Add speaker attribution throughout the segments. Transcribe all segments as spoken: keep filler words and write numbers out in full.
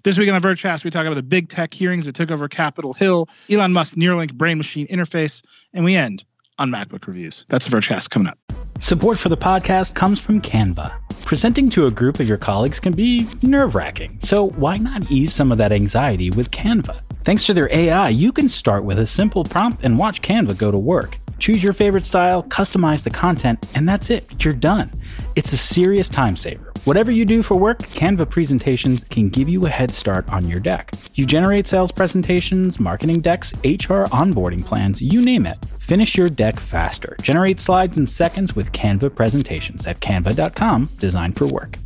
Speaker 1: This week on the Vergecast, we talk about the big tech hearings that took over Capitol Hill, Elon Musk's Neuralink brain-machine interface, and we end on MacBook reviews. That's the Vergecast coming up.
Speaker 2: Support for the podcast comes from Canva. Presenting to a group of your colleagues can be nerve-wracking, so why not ease some of that anxiety with Canva? Thanks to their A I, you can start with a simple prompt and watch Canva go to work. Choose your favorite style, customize the content, and that's it. You're done. It's a serious time saver. Whatever you do for work, Canva presentations can give you a head start on your deck. You generate sales presentations, marketing decks, H R onboarding plans, you name it. Finish your deck faster. Generate slides in seconds with Canva presentations at canva dot com, designed for work.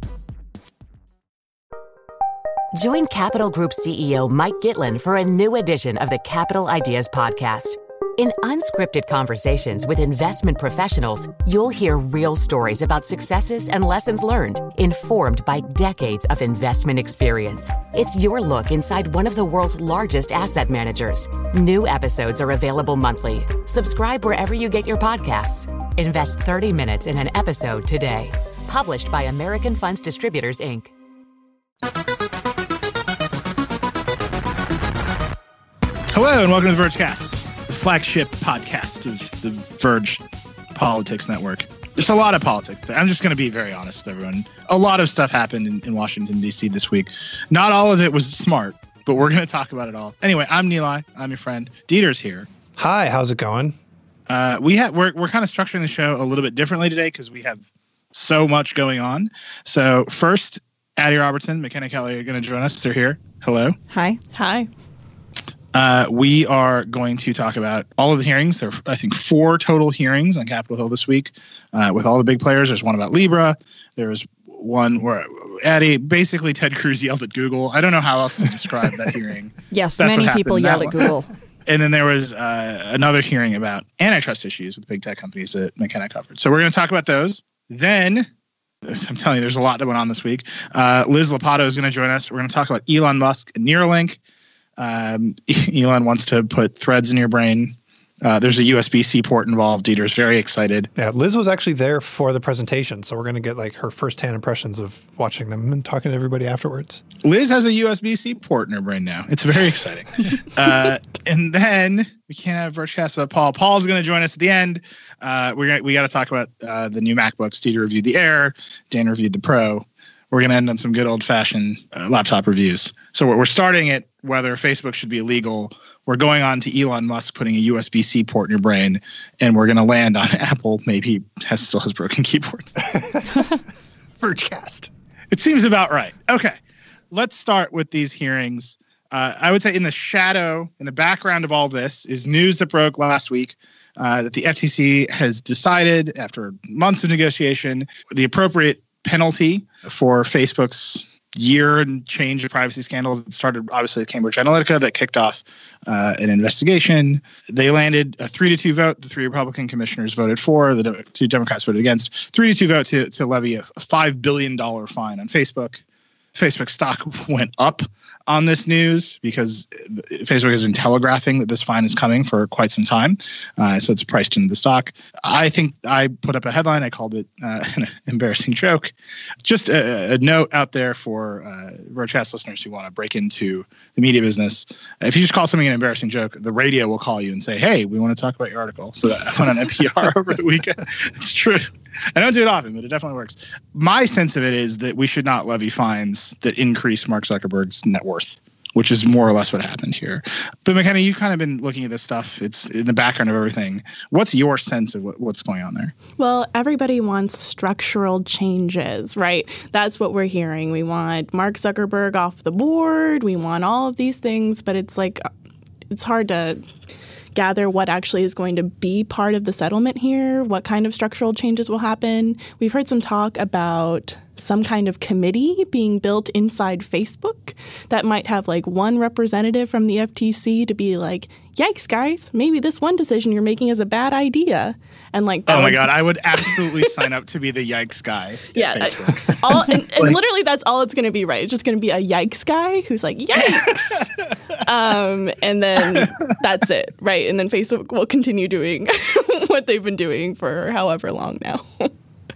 Speaker 3: Join Capital Group C E O Mike Gitlin for a new edition of the Capital Ideas Podcast. In unscripted conversations with investment professionals, you'll hear real stories about successes and lessons learned, informed by decades of investment experience. It's your look inside one of the world's largest asset managers. New episodes are available monthly. Subscribe wherever you get your podcasts. Invest thirty minutes in an episode today. Published by American Funds Distributors, Incorporated.
Speaker 1: Hello and welcome to the Vergecast, the flagship podcast of the Verge Politics Network. It's a lot of politics. I'm just going to be very honest with everyone. A lot of stuff happened in, in Washington, D C this week. Not all of it was smart, but we're going to talk about it all. Anyway, I'm Nilay. I'm your friend. Dieter's here.
Speaker 4: Hi, how's it going?
Speaker 1: Uh, we have we're we're kind of structuring the show a little bit differently today because we have so much going on. So first, Addie Robertson, McKenna Kelly are going to join us. They're here. Hello.
Speaker 5: Hi. Hi.
Speaker 1: Uh, we are going to talk about all of the hearings. There are, I think, four total hearings on Capitol Hill this week uh, with all the big players. There's one about Libra. There's one where Addie, basically Ted Cruz yelled at Google. I don't know how else to describe that hearing.
Speaker 5: Yes,
Speaker 1: That's
Speaker 5: many people yelled at Google.
Speaker 1: And then there was uh, another hearing about antitrust issues with big tech companies that McKenna covered. So we're going to talk about those. Then, I'm telling you, there's a lot that went on this week. Uh, Liz Lopatto is going to join us. We're going to talk about Elon Musk and Neuralink. Um, Elon wants to put threads in your brain. Uh, there's a U S B C port involved. Dieter's very excited.
Speaker 4: Yeah, Liz was actually there for the presentation, so we're going to get like her firsthand impressions of watching them and talking to everybody afterwards.
Speaker 1: Liz has a U S B C port in her brain now. It's very exciting. uh, and then we can't have Vergecast without Paul. Paul's going to join us at the end. Uh, we're gonna, we got to talk about uh, the new MacBooks. Dieter reviewed the Air. Dan reviewed the Pro. We're going to end on some good old-fashioned uh, laptop reviews. So we're, we're starting at whether Facebook should be illegal. We're going on to Elon Musk putting a U S B C port in your brain, and we're going to land on Apple maybe has still has broken keyboards.
Speaker 4: Vergecast.
Speaker 1: It seems about right. Okay, let's start with these hearings. Uh, I would say in the shadow, in the background of all this is news that broke last week uh, that the F T C has decided, after months of negotiation, the appropriate penalty for Facebook's year and change of privacy scandals. It started obviously with Cambridge Analytica that kicked off uh, an investigation. They landed a three to two vote. The three Republican commissioners voted for. The de- two Democrats voted against. Three to two vote to, to levy a, a five billion dollars fine on Facebook. Facebook stock went up on this news because Facebook has been telegraphing that this fine is coming for quite some time. Uh, so it's priced into the stock. I think I put up a headline. I called it uh, an embarrassing joke. Just a, a note out there for uh, Vergecast listeners who want to break into the media business. If you just call something an embarrassing joke, the radio will call you and say, hey, we want to talk about your article. So that I went on N P R over the weekend. It's true. I don't do it often, but it definitely works. My sense of it is that we should not levy fines that increase Mark Zuckerberg's net worth, which is more or less what happened here. But McKenna, you've kind of been looking at this stuff. It's in the background of everything. What's your sense of what, what's going on there?
Speaker 5: Well, everybody wants structural changes, right? That's what we're hearing. We want Mark Zuckerberg off the board. We want all of these things, but it's like, it's hard to gather what actually is going to be part of the settlement here, what kind of structural changes will happen. We've heard some talk about some kind of committee being built inside Facebook that might have like one representative from the F T C to be like, yikes, guys, maybe this one decision you're making is a bad idea. And like,
Speaker 1: oh my
Speaker 5: would,
Speaker 1: God, I would absolutely sign up to be the yikes guy.
Speaker 5: Yeah, uh, all, and, and literally that's all it's going to be, right? It's just going to be a yikes guy who's like, yikes. um, and then that's it, right? And then Facebook will continue doing what they've been doing for however long now.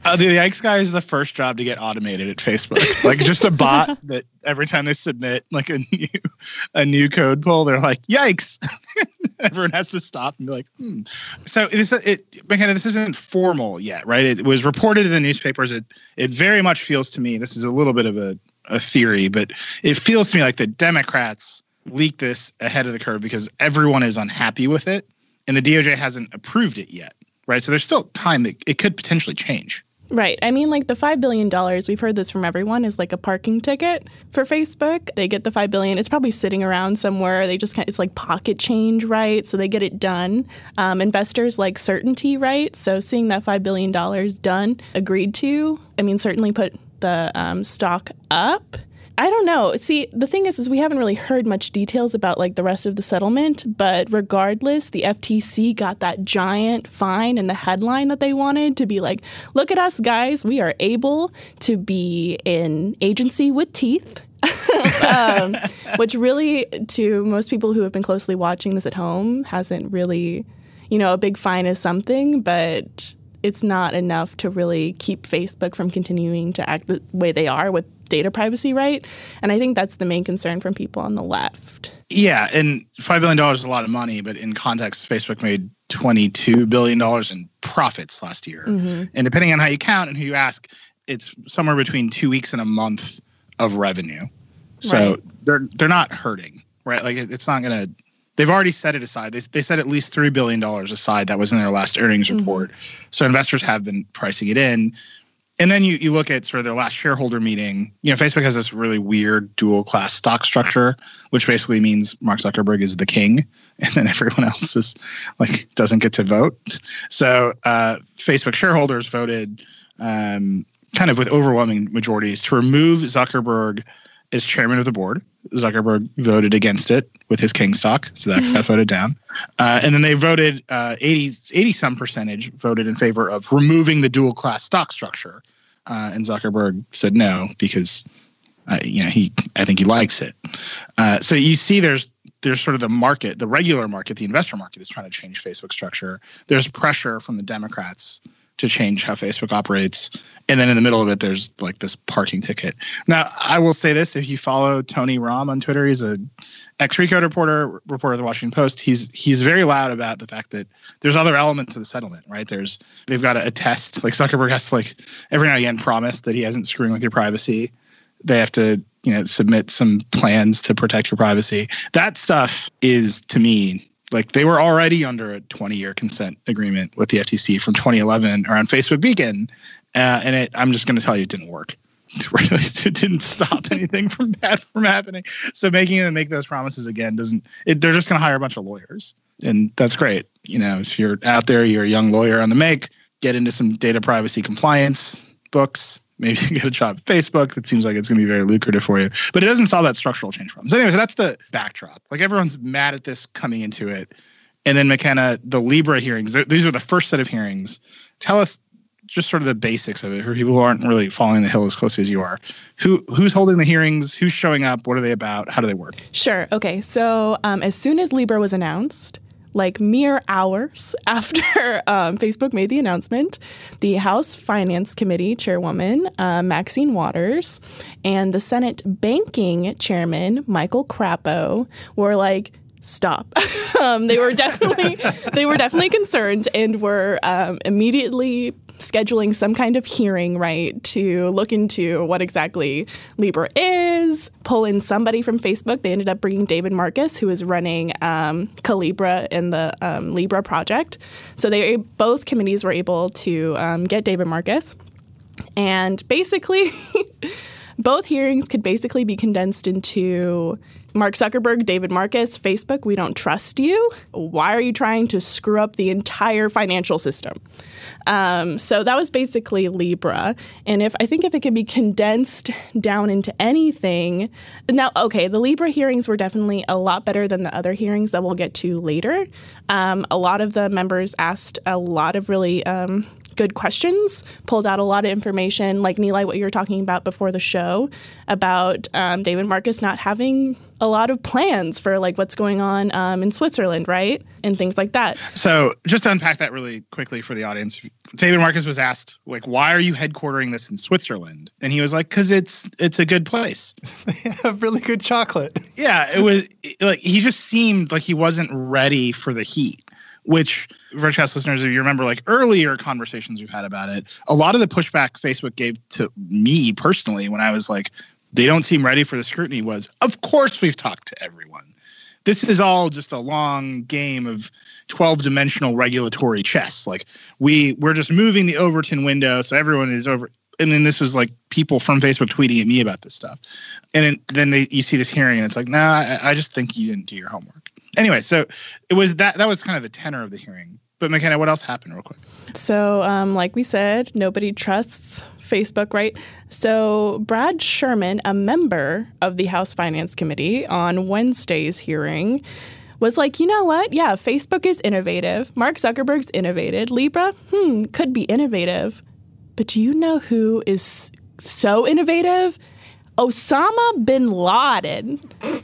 Speaker 1: Uh, the Yikes guy is the first job to get automated at Facebook. Like just a bot that every time they submit like a new a new code pull, they're like, "Yikes!" Everyone has to stop and be like, "Hmm." So this it McKenna, this isn't formal yet, right? It was reported in the newspapers. It it very much feels to me. This is a little bit of a, a theory, but it feels to me like the Democrats leaked this ahead of the curve because everyone is unhappy with it, and the D O J hasn't approved it yet, right? So there's still time that it could potentially change.
Speaker 5: Right. I mean, like the five billion dollars, we've heard this from everyone, is like a parking ticket for Facebook. They get the five billion dollars. It's probably sitting around somewhere. They just kind of, it's like pocket change, right? So they get it done. Um, investors like certainty, right? So seeing that five billion dollars done, agreed to, I mean, certainly put the um, stock up. I don't know. See, the thing is, is we haven't really heard much details about like the rest of the settlement, but regardless, the F T C got that giant fine and the headline that they wanted to be like, look at us, guys. We are able to be an agency with teeth. um, which really, to most people who have been closely watching this at home, hasn't really, you know, a big fine is something, but it's not enough to really keep Facebook from continuing to act the way they are with data privacy, right? And I think that's the main concern from people on the left.
Speaker 1: Yeah, and five billion dollars is a lot of money, but in context, Facebook made twenty-two billion dollars in profits last year. Mm-hmm. And depending on how you count and who you ask, it's somewhere between two weeks and a month of revenue. So right. they're they're not hurting, right? Like it, it's not going to – they've already set it aside. They, they set at least three billion dollars aside. That was in their last earnings report. Mm-hmm. So investors have been pricing it in. And then you, you look at sort of their last shareholder meeting. You know, Facebook has this really weird dual class stock structure, which basically means Mark Zuckerberg is the king, and then everyone else is like doesn't get to vote. So uh, Facebook shareholders voted um, kind of with overwhelming majorities to remove Zuckerberg as chairman of the board. Zuckerberg voted against it with his king stock, so that got voted down. Uh, and then they voted uh, eighty, eighty some percentage voted in favor of removing the dual class stock structure. Uh, and Zuckerberg said no because, uh, you know, he I think he likes it. Uh, so you see, there's there's sort of the market, the regular market, the investor market is trying to change Facebook structure. There's pressure from the Democrats to change how Facebook operates. And then in the middle of it, there's like this parking ticket. Now, I will say this. If you follow Tony Romm on Twitter, he's a ex-Recode reporter, reporter of the Washington Post. He's he's very loud about the fact that there's other elements of the settlement, right? There's They've got to attest, like Zuckerberg has to like every now and again promise that he hasn't screwing with your privacy. They have to, you know, submit some plans to protect your privacy. That stuff is, to me, like they were already under a twenty-year consent agreement with the F T C from twenty eleven around Facebook Beacon, uh, and it, I'm just going to tell you it didn't work. It didn't stop anything from bad from happening. So making them make those promises again doesn't. It, they're just going to hire a bunch of lawyers, and that's great. You know, if you're out there, you're a young lawyer on the make, get into some data privacy compliance books. Maybe you get a job at Facebook. It seems like it's going to be very lucrative for you. But it doesn't solve that structural change problem. So anyway, so that's the backdrop. Like everyone's mad at this coming into it. And then McKenna, the Libra hearings, these are the first set of hearings. Tell us just sort of the basics of it for people who aren't really following the Hill as closely as you are. Who Who's holding the hearings? Who's showing up? What are they about? How do they work?
Speaker 5: Sure. Okay. So um, as soon as Libra was announced, like mere hours after um, Facebook made the announcement, the House Finance Committee chairwoman, uh, Maxine Waters, and the Senate Banking Chairman, Michael Crapo, were like, stop. um, they were definitely they were definitely concerned and were um, immediately scheduling some kind of hearing, right, to look into what exactly Libra is, pull in somebody from Facebook. They ended up bringing David Marcus, who is running um, Calibra in the um, Libra project. So they both committees were able to um, get David Marcus. And basically, both hearings could basically be condensed into Mark Zuckerberg, David Marcus, Facebook, we don't trust you. Why are you trying to screw up the entire financial system? Um, so that was basically Libra. And if I think if it could be condensed down into anything, now, okay, the Libra hearings were definitely a lot better than the other hearings that we'll get to later. Um, a lot of the members asked a lot of really um, good questions, pulled out a lot of information, like Nilay, what you were talking about before the show, about um, David Marcus not having a lot of plans for like what's going on um, in Switzerland, right? And things like that.
Speaker 1: So just to unpack that really quickly for the audience, David Marcus was asked, like, why are you headquartering this in Switzerland? And he was like, because it's it's a good place.
Speaker 4: They have really good chocolate.
Speaker 1: Yeah, it was like he just seemed like he wasn't ready for the heat, which Vergecast listeners, if you remember like earlier conversations we've had about it, a lot of the pushback Facebook gave to me personally when I was like, they don't seem ready for the scrutiny was, of course we've talked to everyone. This is all just a long game of twelve-dimensional regulatory chess. Like we, we're just moving the Overton window so everyone is over. And then this was like people from Facebook tweeting at me about this stuff. And then, then they, you see this hearing and it's like, nah, I, I just think you didn't do your homework. Anyway, so it was that that was kind of the tenor of the hearing. But McKenna, what else happened real quick?
Speaker 5: So um, like we said, nobody trusts Facebook, right? So Brad Sherman, a member of the House Finance Committee on Wednesday's hearing, was like, you know what? Yeah, Facebook is innovative. Mark Zuckerberg's innovated. Libra, hmm, could be innovative. But do you know who is so innovative? Osama bin Laden.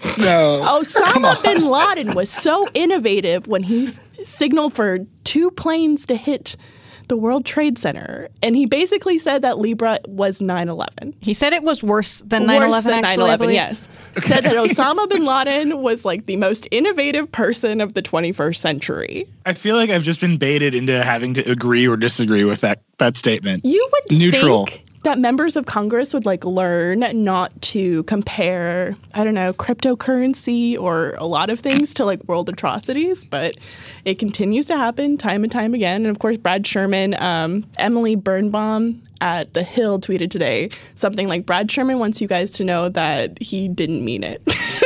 Speaker 1: No.
Speaker 5: Osama bin Laden was so innovative when he signaled for two planes to hit the World Trade Center. And he basically said that Libra was nine eleven.
Speaker 6: He said it was worse than nine eleven,
Speaker 5: worse than
Speaker 6: actually,
Speaker 5: nine eleven, yes. Said that Osama bin Laden was like the most innovative person of the twenty-first century.
Speaker 1: I feel like I've just been baited into having to agree or disagree with that that statement.
Speaker 5: You would
Speaker 1: Neutral.
Speaker 5: think that members of Congress would like learn not to compare, I don't know, cryptocurrency or a lot of things to like world atrocities, but it continues to happen time and time again. And of course, Brad Sherman, um, Emily Birnbaum at The Hill tweeted today something like, Brad Sherman wants you guys to know that he didn't mean it.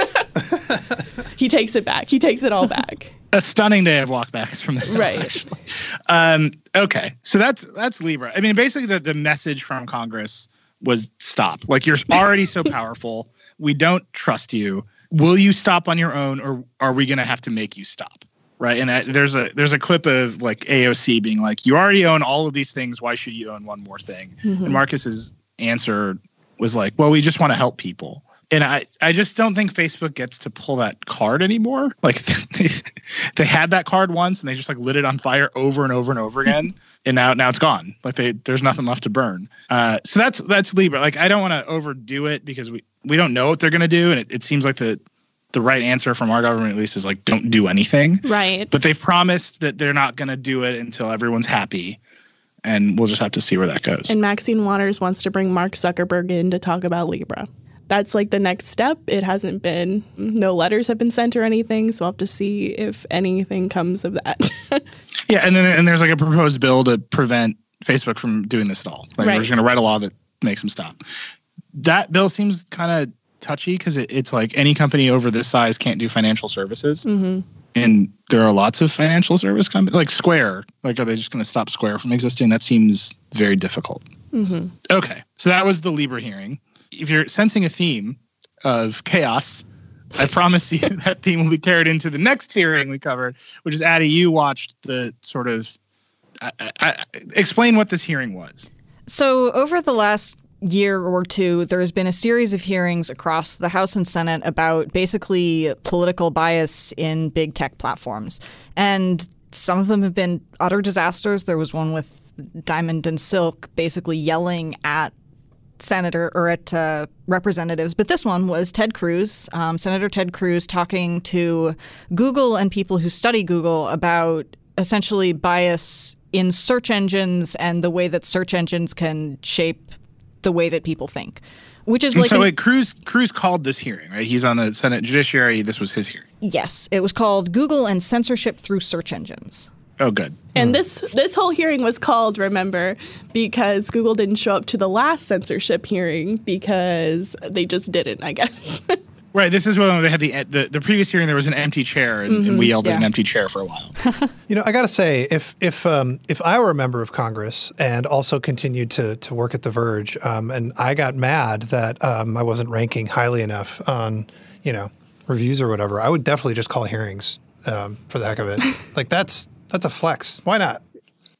Speaker 5: He takes it back. He takes it all back.
Speaker 1: A stunning day of walkbacks from the Hill,
Speaker 5: right.
Speaker 1: Actually. Um, okay, so that's that's Libra. I mean, basically, the, the message from Congress was stop. Like, you're already so powerful. We don't trust you. Will you stop on your own, or are we going to have to make you stop? Right. And that, there's a there's a clip of like A O C being like, you already own all of these things. Why should you own one more thing? Mm-hmm. And Marcus's answer was like, well, we just want to help people. And I, I just don't think Facebook gets to pull that card anymore. Like they, they had that card once and they just like lit it on fire over and over and over again. And now now it's gone. Like they there's nothing left to burn. Uh, so that's that's Libra. Like I don't want to overdo it because we, we don't know what they're going to do. And it, it seems like the the right answer from our government at least is like don't do anything.
Speaker 5: Right.
Speaker 1: But they've promised that they're not going to do it until everyone's happy. And we'll just have to see where that goes.
Speaker 5: And Maxine Waters wants to bring Mark Zuckerberg in to talk about Libra. That's like the next step. It hasn't been, no letters have been sent or anything. So I'll have to see if anything comes of that.
Speaker 1: Yeah. And then and there's like a proposed bill to prevent Facebook from doing this at all. Like
Speaker 5: right.
Speaker 1: We're just going to write a law that makes them stop. That bill seems kind of touchy because it, it's like any company over this size can't do financial services. Mm-hmm. And there are lots of financial service companies like Square. Like, are they just going to stop Square from existing? That seems very difficult. Mm-hmm. Okay. So that was the Libra hearing. If you're sensing a theme of chaos, I promise you that theme will be carried into the next hearing we covered, which is, Addie, you watched the sort of I, I, explain what this hearing was.
Speaker 6: So over the last year or two, there's been a series of hearings across the House and Senate about basically political bias in big tech platforms. And some of them have been utter disasters. There was one with Diamond and Silk basically yelling at Senator or at uh, representatives. But this one was Ted Cruz, um, Senator Ted Cruz, talking to Google and people who study Google about essentially bias in search engines and the way that search engines can shape the way that people think, which is like.
Speaker 1: So wait, Cruz Cruz called this hearing, right? He's on the Senate Judiciary. This was his hearing.
Speaker 6: Yes, it was called Google and Censorship Through Search Engines.
Speaker 1: Oh, good.
Speaker 5: And this this whole hearing was called, remember, because Google didn't show up to the last censorship hearing because they just didn't, I guess.
Speaker 1: Right. This is when they had the the, the previous hearing. There was an empty chair, and, mm-hmm, and we yelled
Speaker 6: yeah.
Speaker 1: at an empty chair for a while.
Speaker 4: You know, I got to say, if if um, if I were a member of Congress and also continued to to work at The Verge, um, and I got mad that um, I wasn't ranking highly enough on, you know, reviews or whatever, I would definitely just call hearings um, for the heck of it. Like that's. That's a flex. Why not?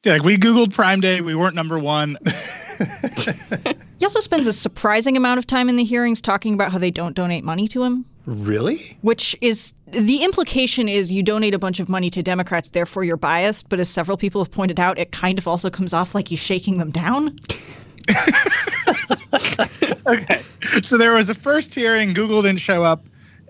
Speaker 1: Yeah, like we Googled Prime Day. We weren't number one.
Speaker 6: He also spends a surprising amount of time in the hearings talking about how they don't donate money to him.
Speaker 4: Really?
Speaker 6: Which is, the implication is you donate a bunch of money to Democrats, therefore you're biased. But as several people have pointed out, it kind of also comes off like he's shaking them down.
Speaker 1: Okay. So there was a first hearing. Google didn't show up.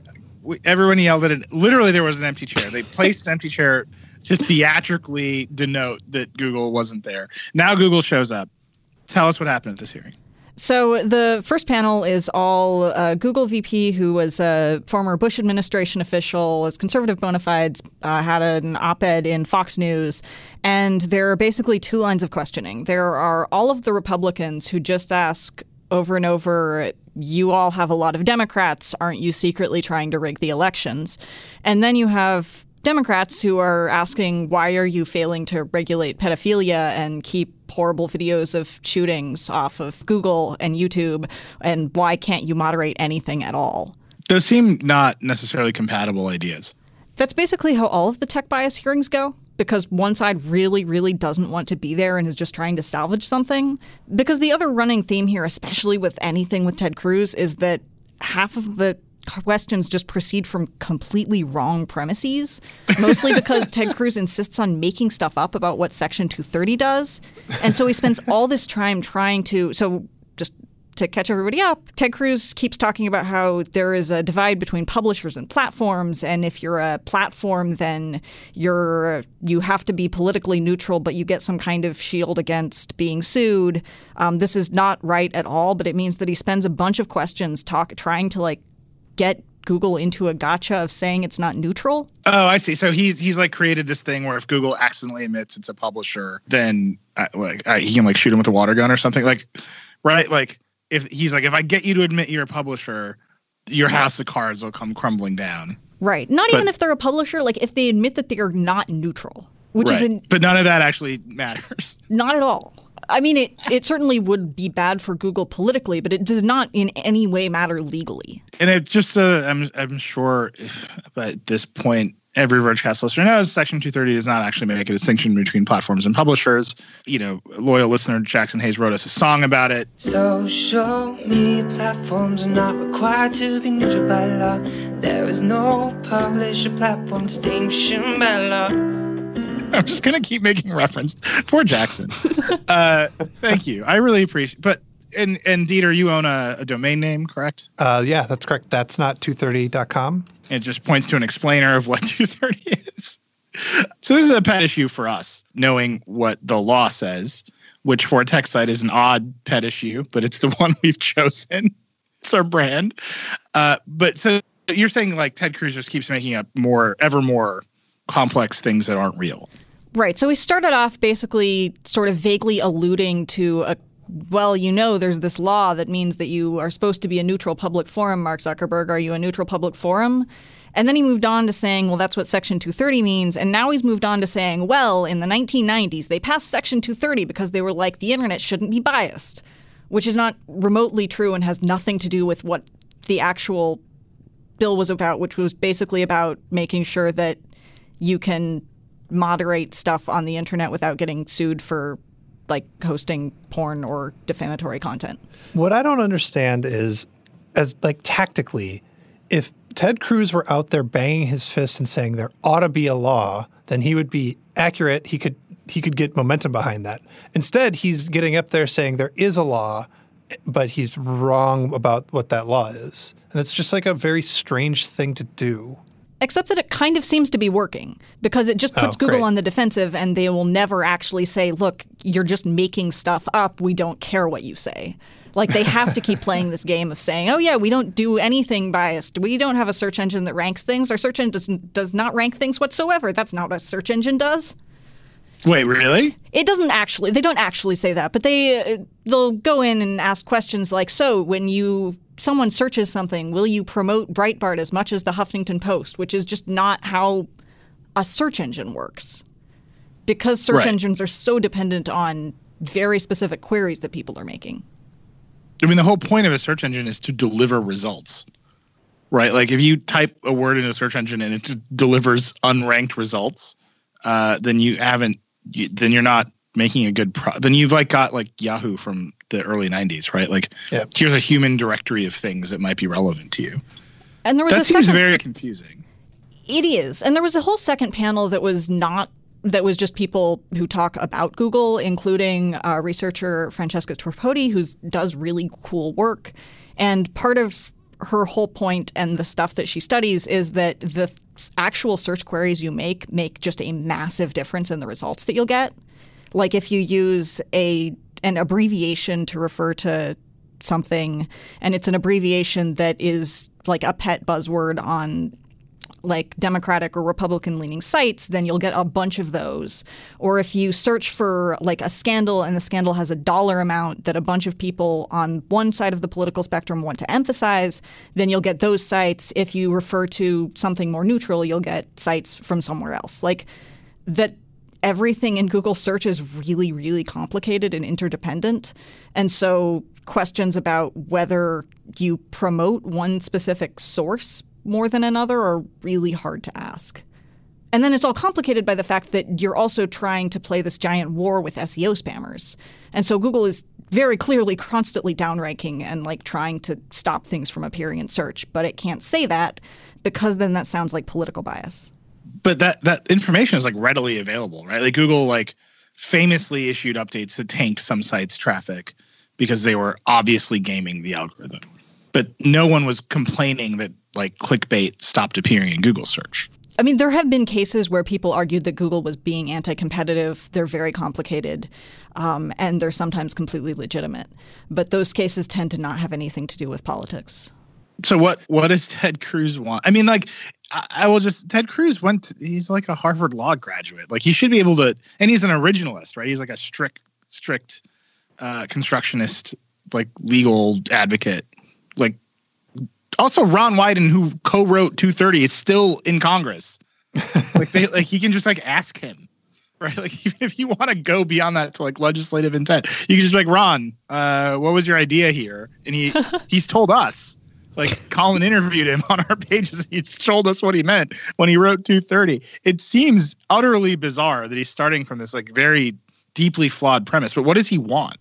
Speaker 1: We, everyone yelled at it. Literally, there was an empty chair. They placed an empty chair to theatrically denote that Google wasn't there. Now Google shows up. Tell us what happened at this hearing.
Speaker 6: So the first panel is all uh, Google V P, who was a former Bush administration official, is conservative bona fides, uh, had an op-ed in Fox News. And there are basically two lines of questioning. There are all of the Republicans who just ask over and over, you all have a lot of Democrats. Aren't you secretly trying to rig the elections? And then you have Democrats who are asking, why are you failing to regulate pedophilia and keep horrible videos of shootings off of Google and YouTube? And why can't you moderate anything at all?
Speaker 1: Those seem not necessarily compatible ideas.
Speaker 6: That's basically how all of the tech bias hearings go, because one side really, really doesn't want to be there and is just trying to salvage something. Because the other running theme here, especially with anything with Ted Cruz, is that half of the questions just proceed from completely wrong premises, mostly because Ted Cruz insists on making stuff up about what Section two thirty does. And so he spends all this time trying to – so just to catch everybody up, Ted Cruz keeps talking about how there is a divide between publishers and platforms, and if you're a platform, then you're you have to be politically neutral, but you get some kind of shield against being sued. Um, this is not right at all, but it means that he spends a bunch of questions talk trying to like – get Google into a gotcha of saying it's not neutral.
Speaker 1: Oh, I see. So he's he's like created this thing where if Google accidentally admits it's a publisher, then uh, like uh, he can like shoot him with a water gun or something. Like, right? Like if he's like, if I get you to admit you're a publisher, your house of cards will come crumbling down.
Speaker 6: Right. Not
Speaker 1: but,
Speaker 6: even if they're a publisher. Like if they admit that they are not neutral, which
Speaker 1: right.
Speaker 6: is in,
Speaker 1: but none of that actually matters.
Speaker 6: Not at all. I mean, it, it certainly would be bad for Google politically, but it does not in any way matter legally.
Speaker 1: And it just, uh, I'm I'm sure if, at this point, every Vergecast listener knows Section two thirty does not actually make a distinction between platforms and publishers. You know, loyal listener Jackson Hayes wrote us a song about it.
Speaker 7: Social media platforms are not required to be neutral by law. There is no publisher platform distinction by law.
Speaker 1: I'm just going to keep making reference. Poor Jackson. uh, thank you. I really appreciate it. But, and, and Dieter, you own a, a domain name, correct?
Speaker 4: Uh, yeah, that's correct. That's not two thirty dot com.
Speaker 1: It just points to an explainer of what two thirty is. So this is a pet issue for us, knowing what the law says, which for a tech site is an odd pet issue, but it's the one we've chosen. It's our brand. Uh, but so you're saying like Ted Cruz just keeps making up more, ever more complex things that aren't real.
Speaker 6: Right. So we started off basically sort of vaguely alluding to a, well, you know, there's this law that means that you are supposed to be a neutral public forum, Mark Zuckerberg. Are you a neutral public forum? And then he moved on to saying, well, that's what Section two thirty means. And now he's moved on to saying, well, in the nineteen nineties, they passed Section two thirty because they were like, the internet shouldn't be biased, which is not remotely true and has nothing to do with what the actual bill was about, which was basically about making sure that you can moderate stuff on the internet without getting sued for like hosting porn or defamatory content.
Speaker 4: What I don't understand is, as like tactically, if Ted Cruz were out there banging his fist and saying there ought to be a law, then he would be accurate. He could he could get momentum behind that. Instead, he's getting up there saying there is a law, but he's wrong about what that law is. And it's just like a very strange thing to do.
Speaker 6: Except that it kind of seems to be working because it just puts
Speaker 4: oh,
Speaker 6: Google
Speaker 4: great.
Speaker 6: on the defensive and they will never actually say, look, you're just making stuff up. We don't care what you say. Like they have to keep playing this game of saying, oh, yeah, we don't do anything biased. We don't have a search engine that ranks things. Our search engine does, does not rank things whatsoever. That's not what a search engine does.
Speaker 1: Wait, really?
Speaker 6: It doesn't actually. They don't actually say that. But they, they'll go in and ask questions like, so when you... someone searches something, will you promote Breitbart as much as the Huffington Post, which is just not how a search engine works. Because search
Speaker 1: right.
Speaker 6: engines are so dependent on very specific queries that people are making.
Speaker 1: I mean, the whole point of a search engine is to deliver results, right? Like if you type a word in a search engine and it delivers unranked results, uh, then you haven't, you, then you're not making a good pro, then you've like got like Yahoo from the early nineties, right? Like
Speaker 4: yeah.
Speaker 1: here's a human directory of things that might be relevant to you.
Speaker 6: And there was
Speaker 1: that
Speaker 6: a
Speaker 1: seems
Speaker 6: second,
Speaker 1: very confusing.
Speaker 6: It is. And there was a whole second panel that was not that was just people who talk about Google, including uh, researcher Francesca Tripodi, who does really cool work. And part of her whole point and the stuff that she studies is that the actual search queries you make make just a massive difference in the results that you'll get. Like if you use a an abbreviation to refer to something, and it's an abbreviation that is like a pet buzzword on like Democratic or Republican-leaning sites, then you'll get a bunch of those. Or if you search for like a scandal and the scandal has a dollar amount that a bunch of people on one side of the political spectrum want to emphasize, then you'll get those sites. If you refer to something more neutral, you'll get sites from somewhere else. Like that everything in Google search is really, really complicated and interdependent. And so questions about whether you promote one specific source more than another are really hard to ask. And then it's all complicated by the fact that you're also trying to play this giant war with S E O spammers. And so Google is very clearly constantly downranking and like trying to stop things from appearing in search. But it can't say that because then that sounds like political bias.
Speaker 1: But that that information is like readily available, right? Like Google like famously issued updates that tanked some sites' traffic because they were obviously gaming the algorithm. But no one was complaining that like clickbait stopped appearing in Google search.
Speaker 6: I mean, there have been cases where people argued that Google was being anti-competitive. They're very complicated, um, and they're sometimes completely legitimate. But those cases tend to not have anything to do with politics.
Speaker 1: So what what does Ted Cruz want? I mean, like, I, I will just Ted Cruz went to, he's like a Harvard Law graduate. Like he should be able to, and he's an originalist, right? He's like a strict, strict uh, constructionist, like legal advocate. Like also Ron Wyden, who co-wrote two thirty, is still in Congress. like they like he can just like ask him, right? Like even if you want to go beyond that to like legislative intent, you can just be like, Ron, uh, what was your idea here? And he he's told us. Like Colin interviewed him on our pages. He's told us what he meant when he wrote two thirty. It seems utterly bizarre that he's starting from this like very deeply flawed premise. But what does he want?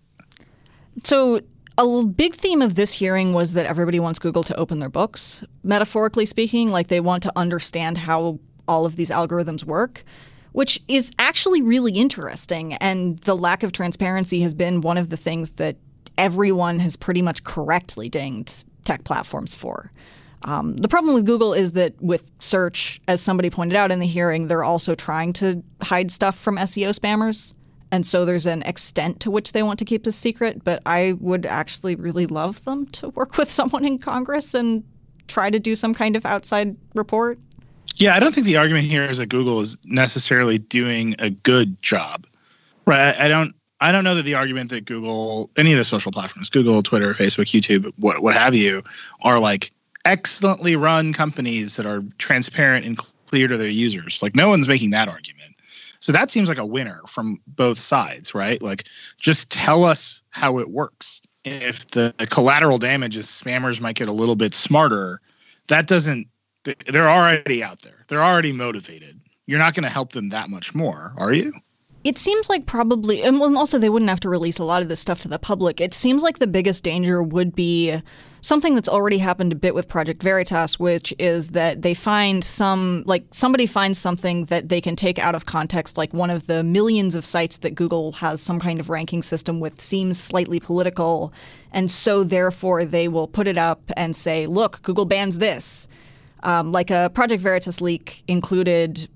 Speaker 6: So a big theme of this hearing was that everybody wants Google to open their books, metaphorically speaking. Like they want to understand how all of these algorithms work, which is actually really interesting. And the lack of transparency has been one of the things that everyone has pretty much correctly dinged tech platforms for. Um, the problem with Google is that with search, as somebody pointed out in the hearing, they're also trying to hide stuff from S E O spammers. And so there's an extent to which they want to keep this secret. But I would actually really love them to work with someone in Congress and try to do some kind of outside report.
Speaker 1: Yeah, I don't think the argument here is that Google is necessarily doing a good job. Right. I don't I don't know that the argument that Google, any of the social platforms, Google, Twitter, Facebook, YouTube, what what have you, are like excellently run companies that are transparent and clear to their users. Like no one's making that argument. So that seems like a winner from both sides, right? Like just tell us how it works. If the collateral damage is spammers might get a little bit smarter, that doesn't, they're already out there. They're already motivated. You're not going to help them that much more, are you?
Speaker 6: It seems like probably, and also they wouldn't have to release a lot of this stuff to the public. It seems like the biggest danger would be something that's already happened a bit with Project Veritas, which is that they find some, like somebody finds something that they can take out of context, like one of the millions of sites that Google has some kind of ranking system with seems slightly political. And so therefore they will put it up and say, look, Google bans this. Um, like a Project Veritas leak included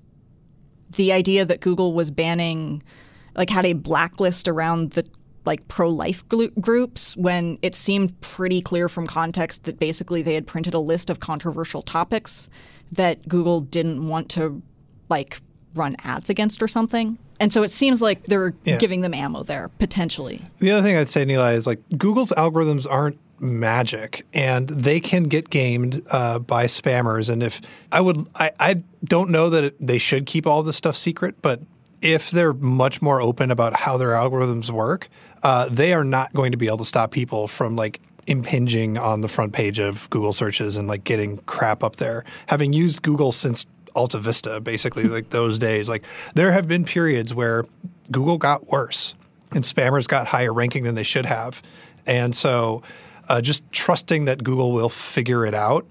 Speaker 6: the idea that Google was banning, like had a blacklist around the like pro-life groups when it seemed pretty clear from context that basically they had printed a list of controversial topics that Google didn't want to like run ads against or something. And so it seems like they're yeah. giving them ammo there, potentially.
Speaker 4: The other thing I'd say, Nilay, is like Google's algorithms aren't magic and they can get gamed uh, by spammers. And if I would, I, I don't know that it, they should keep all this stuff secret, but if they're much more open about how their algorithms work, uh, they are not going to be able to stop people from like impinging on the front page of Google searches and like getting crap up there. Having used Google since Alta Vista, basically like those days, like there have been periods where Google got worse and spammers got higher ranking than they should have. And so uh, just trusting that Google will figure it out.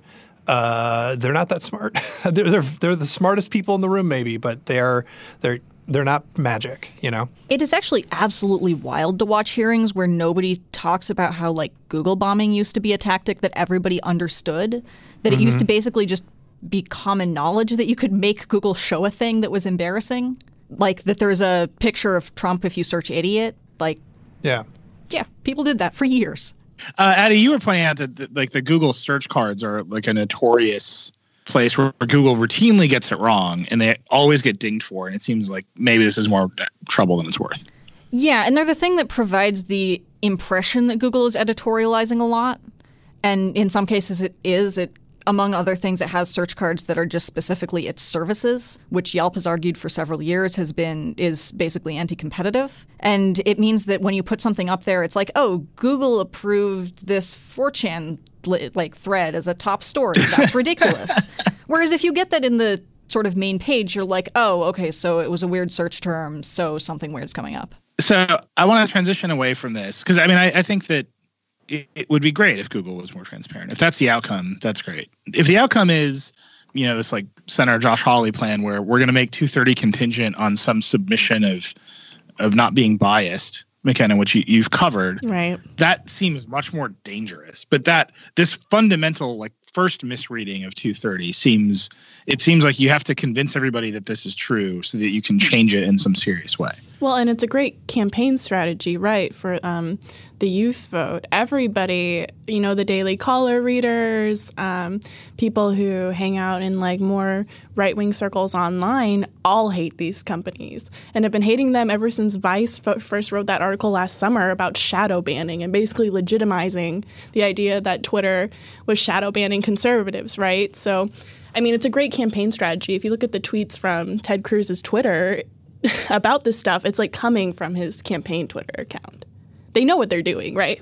Speaker 4: Uh, they're not that smart. they're, they're they're the smartest people in the room, maybe, but they're they're they're not magic, you know.
Speaker 6: It is actually absolutely wild to watch hearings where nobody talks about how like Google bombing used to be a tactic that everybody understood. That mm-hmm. it used to basically just be common knowledge that you could make Google show a thing that was embarrassing, like that there's a picture of Trump if you search idiot. Like,
Speaker 4: yeah,
Speaker 6: yeah, people did that for years.
Speaker 1: Uh, Addie, you were pointing out that, that like the Google search cards are like a notorious place where Google routinely gets it wrong and they always get dinged for. And it seems like maybe this is more trouble than it's worth.
Speaker 6: Yeah, and they're the thing that provides the impression that Google is editorializing a lot. And in some cases it is. It, among other things, it has search cards that are just specifically its services, which Yelp has argued for several years has been is basically anti-competitive. And it means that when you put something up there, it's like, oh, Google approved this four chan like thread as a top story. That's ridiculous. Whereas if you get that in the sort of main page, you're like, oh, okay, so it was a weird search term, so something weird's coming up.
Speaker 1: So I want to transition away from this because, I mean, I, I think that it, it would be great if Google was more transparent. If that's the outcome, that's great. If the outcome is, you know, this like Senator Josh Hawley plan where we're going to make two thirty contingent on some submission of of not being biased, McKenna, which you, you've covered,
Speaker 5: right?
Speaker 1: That seems much more dangerous. But that this fundamental like first misreading of two thirty seems it seems like you have to convince everybody that this is true so that you can change it in some serious way.
Speaker 5: Well, and it's a great campaign strategy, right, for um, the youth vote. Everybody, you know, the Daily Caller readers, um, people who hang out in like more right-wing circles online all hate these companies and have been hating them ever since Vice f- first wrote that article last summer about shadow banning and basically legitimizing the idea that Twitter was shadow banning conservatives, right? So, I mean, it's a great campaign strategy. If you look at the tweets from Ted Cruz's Twitter about this stuff, it's like coming from his campaign Twitter account. They know what they're doing, right?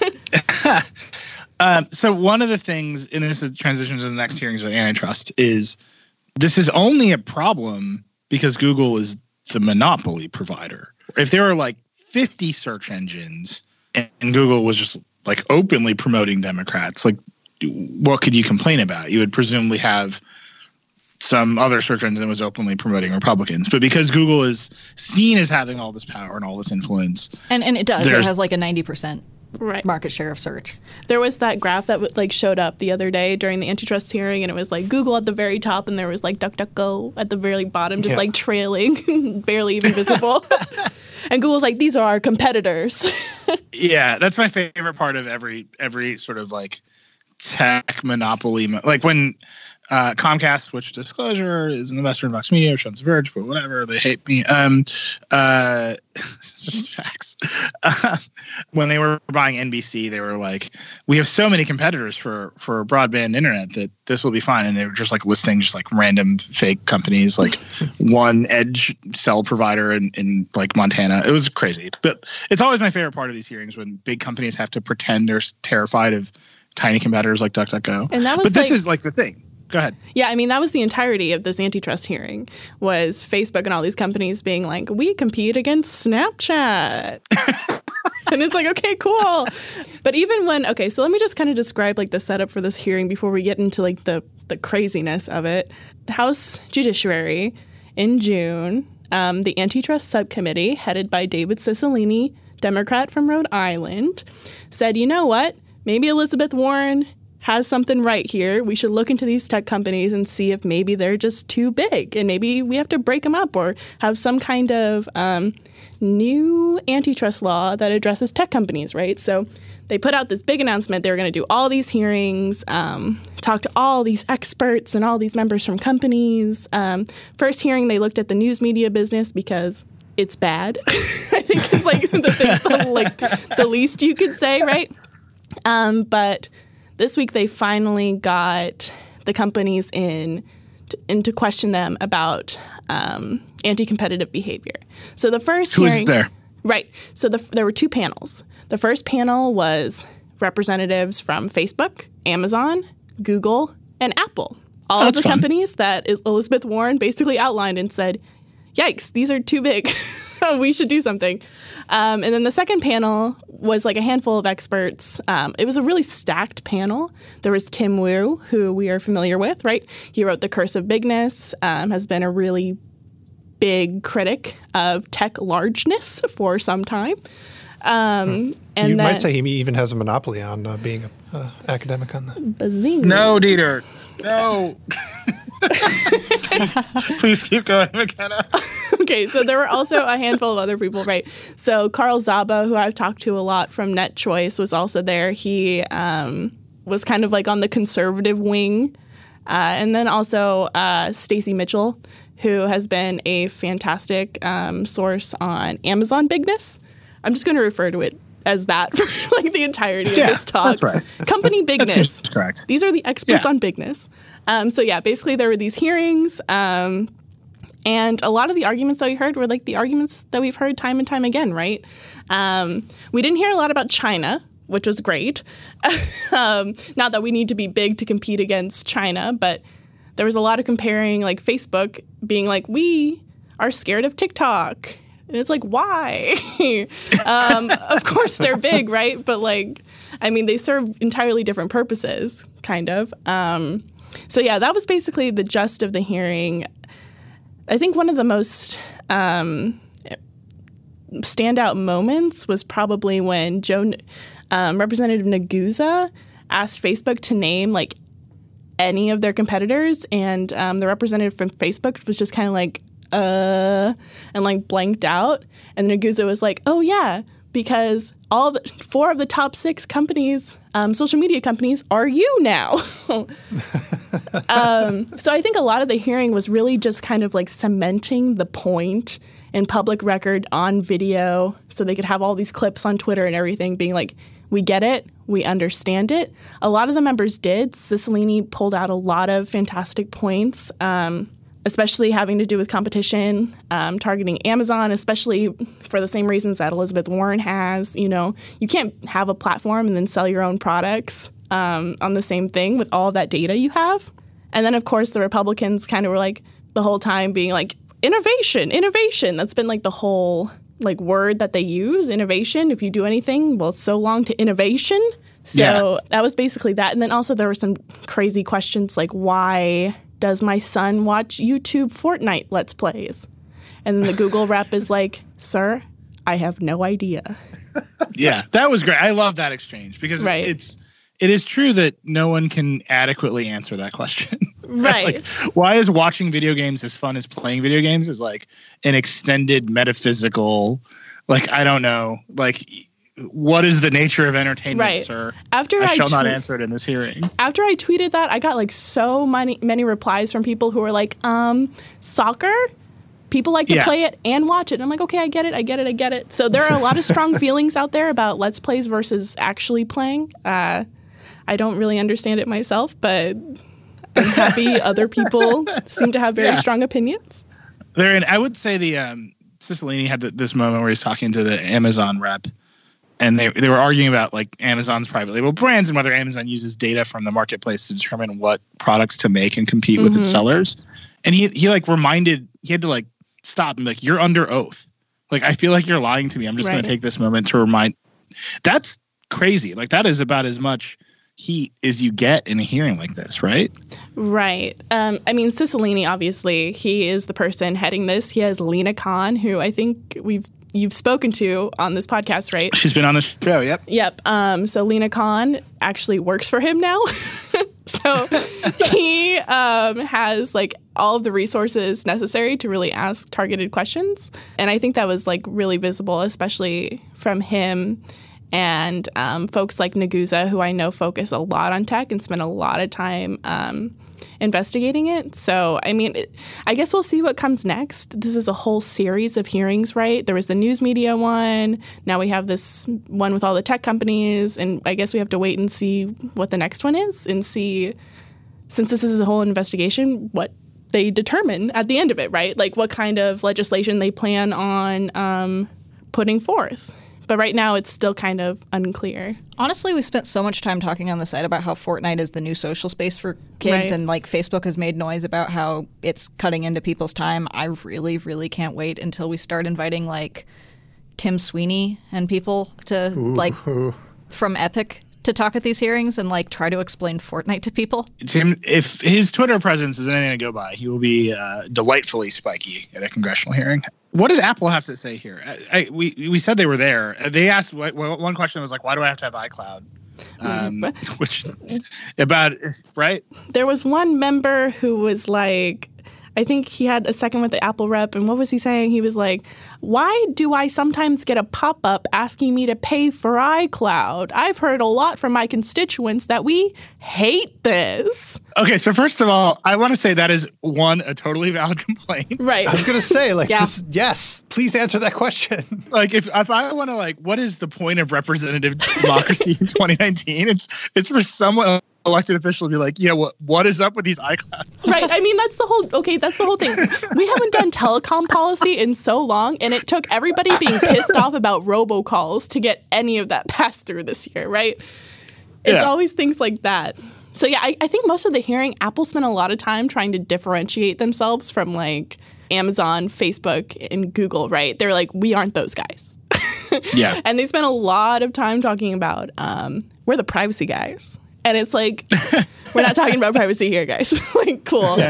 Speaker 1: um, so one of the things, and this is transitions to the next hearings with antitrust, is this is only a problem because Google is the monopoly provider. If there are like fifty search engines and, and Google was just like openly promoting Democrats, like what could you complain about? You would presumably have some other search engine that was openly promoting Republicans. But because Google is seen as having all this power and all this influence.
Speaker 6: And and it does. It has like a ninety percent
Speaker 5: right.
Speaker 6: market share of search.
Speaker 5: There was that graph that like showed up the other day during the antitrust hearing, and it was like Google at the very top, and there was like DuckDuckGo at the very bottom, just yeah. like trailing, barely even visible. And Google's like, these are our competitors.
Speaker 1: Yeah, that's my favorite part of every every sort of like tech monopoly. Like when uh, Comcast, which disclosure is an investor in Vox Media, which owns Verge, but whatever, they hate me. Um, uh, it's just facts. Uh, when they were buying N B C, they were like, we have so many competitors for, for broadband internet that this will be fine. And they were just like listing just like random fake companies, like one edge cell provider in, in like Montana. It was crazy. But it's always my favorite part of these hearings when big companies have to pretend they're terrified of tiny competitors like DuckDuckGo.
Speaker 5: And that was
Speaker 1: but this
Speaker 5: like,
Speaker 1: is like the thing. Go ahead.
Speaker 5: Yeah, I mean, that was the entirety of this antitrust hearing was Facebook and all these companies being like, we compete against Snapchat. And it's like, okay, cool. But even when, okay, so let me just kind of describe like the setup for this hearing before we get into like the, the craziness of it. The House Judiciary in June, um, the antitrust subcommittee headed by David Cicilline, Democrat from Rhode Island, said, you know what? Maybe Elizabeth Warren has something right here. We should look into these tech companies and see if maybe they're just too big and maybe we have to break them up or have some kind of um, new antitrust law that addresses tech companies, right? So they put out this big announcement. They were going to do all these hearings, um, talk to all these experts and all these members from companies. Um, first hearing, they looked at the news media business because it's bad. I think it's like the, thing, the, like the least you could say, right? Um, but this week, they finally got the companies in to, in to question them about um, anti-competitive behavior. So the first
Speaker 1: Who
Speaker 5: hearing,
Speaker 1: is there?
Speaker 5: Right. So the, there were two panels. The first panel was representatives from Facebook, Amazon, Google, and Apple. All
Speaker 1: oh,
Speaker 5: of the
Speaker 1: fun.
Speaker 5: companies that Elizabeth Warren basically outlined and said, yikes, these are too big. We should do something. Um, and then the second panel was like a handful of experts. Um, it was a really stacked panel. There was Tim Wu, who we are familiar with, right? He wrote The Curse of Bigness, um, has been a really big critic of tech largeness for some time. Um, and
Speaker 4: you
Speaker 5: then,
Speaker 4: might say he even has a monopoly on uh, being an uh, academic on that.
Speaker 5: Bazing.
Speaker 1: No, Dieter. No. Please keep going, McKenna.
Speaker 5: Okay, so there were also a handful of other people, right? So Carl Szabo, who I've talked to a lot from NetChoice, was also there. He um, was kind of like on the conservative wing. Uh, and then also uh, Stacy Mitchell, who has been a fantastic um, source on Amazon bigness. I'm just going to refer to it as that for like the entirety
Speaker 1: yeah,
Speaker 5: of this talk.
Speaker 1: That's right.
Speaker 5: Company bigness.
Speaker 1: That's correct.
Speaker 5: These are the experts
Speaker 1: yeah.
Speaker 5: on bigness. Um, so yeah, basically there were these hearings, um, and a lot of the arguments that we heard were like the arguments that we've heard time and time again, right? Um, we didn't hear a lot about China, which was great. um, not that we need to be big to compete against China, but there was a lot of comparing, like Facebook being like, we are scared of TikTok. And it's like, why? um, of course they're big, right? But like, I mean, they serve entirely different purposes, kind of. Um, so yeah, that was basically the gist of the hearing. I think one of the most um, standout moments was probably when Joe, um, Representative Nagusa asked Facebook to name like any of their competitors, and um, the representative from Facebook was just kind of like, uh, and like blanked out. And Nagusa was like, oh yeah, because all the, four of the top six companies, um, social media companies, are you now. um, so I think a lot of the hearing was really just kind of like cementing the point in public record on video, so they could have all these clips on Twitter and everything being like, we get it, we understand it. A lot of the members did. Cicilline pulled out a lot of fantastic points, um, especially having to do with competition, um, targeting Amazon, especially for the same reasons that Elizabeth Warren has. You know, you can't have a platform and then sell your own products um, on the same thing with all of that data you have. And then, of course, the Republicans kind of were like the whole time being like, innovation, innovation. That's been like the whole like word that they use, innovation. If you do anything, well, it's so long to innovation. So yeah. That was basically that. And then also there were some crazy questions like, why does my son watch YouTube Fortnite Let's Plays? And then the Google rep is like, sir, I have no idea.
Speaker 1: Yeah, that was great. I love that exchange because right. it's it is true that no one can adequately answer that question.
Speaker 5: Right.
Speaker 1: Like, why is watching video games as fun as playing video games is like an extended metaphysical, like, I don't know, like, what is the nature of entertainment,
Speaker 5: right.
Speaker 1: sir?
Speaker 5: After
Speaker 1: I,
Speaker 5: I
Speaker 1: shall
Speaker 5: tw-
Speaker 1: not answer it in this hearing.
Speaker 5: After I tweeted that, I got like so many many replies from people who were like, um, soccer? People like to
Speaker 1: yeah.
Speaker 5: play it and watch it. And I'm like, okay, I get it, I get it, I get it. So there are a lot of strong feelings out there about Let's Plays versus actually playing. Uh, I don't really understand it myself, but I'm happy other people seem to have very
Speaker 1: yeah.
Speaker 5: strong opinions.
Speaker 1: There, and I would say the um, Cicilline had the, this moment where he's talking to the Amazon rep, and they they were arguing about like Amazon's private label brands and whether Amazon uses data from the marketplace to determine what products to make and compete mm-hmm. with its sellers. And he he like reminded he had to like stop and be like, you're under oath. Like, I feel like you're lying to me. I'm just right. going to take this moment to remind. That's crazy. Like, that is about as much heat as you get in a hearing like this, right?
Speaker 5: Right. Um, I mean, Cicilline, obviously, he is the person heading this. He has Lina Khan, who I think we've you've spoken to on this podcast, right?
Speaker 1: She's been on the show, yep.
Speaker 5: Yep. Um, so Lina Khan actually works for him now. So he um, has like all of the resources necessary to really ask targeted questions. And I think that was like really visible, especially from him and um, folks like Nagusa, who I know focus a lot on tech and spend a lot of time um, investigating it. So, I mean, it, I guess we'll see what comes next. This is a whole series of hearings, right? There was the news media one. Now we have this one with all the tech companies. And I guess we have to wait and see what the next one is and see, since this is a whole investigation, what they determine at the end of it, right? Like what kind of legislation they plan on um, putting forth. But right now, it's still kind of unclear.
Speaker 6: Honestly, we spent so much time talking on the site about how Fortnite is the new social space for kids,
Speaker 5: Right.
Speaker 6: and like Facebook has made noise about how it's cutting into people's time. I really, really can't wait until we start inviting like Tim Sweeney and people to like from Epic to talk at these hearings and like try to explain Fortnite to people.
Speaker 1: Tim, if his Twitter presence is anything to go by, he will be uh, delightfully spiky at a congressional hearing. What did Apple have to say here? I, I, we we said they were there. They asked what, one question was like, why do I have to have iCloud? Um, which about right?
Speaker 5: There was one member who was like, I think he had a second with the Apple rep, and what was he saying? He was like, why do I sometimes get a pop-up asking me to pay for iCloud? I've heard a lot from my constituents that we hate this.
Speaker 1: Okay, so first of all, I want to say that is, one, a totally valid complaint.
Speaker 5: Right.
Speaker 4: I was going to say, like,
Speaker 5: Yeah.
Speaker 4: this, yes, please answer that question.
Speaker 1: Like, if, if I want to, like, what is the point of representative democracy in twenty nineteen? It's it's for someone elected official to be like, yeah, what what is up with these iCloud?
Speaker 5: Right. I mean, that's the whole, okay, that's the whole thing. We haven't done telecom policy in so long, and it took everybody being pissed off about robocalls to get any of that passed through this year, right? It's
Speaker 1: Yeah.
Speaker 5: always things like that. So yeah, I, I think most of the hearing, Apple spent a lot of time trying to differentiate themselves from like Amazon, Facebook, and Google, right? They're like, we aren't those guys.
Speaker 1: Yeah.
Speaker 5: And they spent a lot of time talking about um, we're the privacy guys. And it's like, we're not talking about privacy here, guys. Like, cool.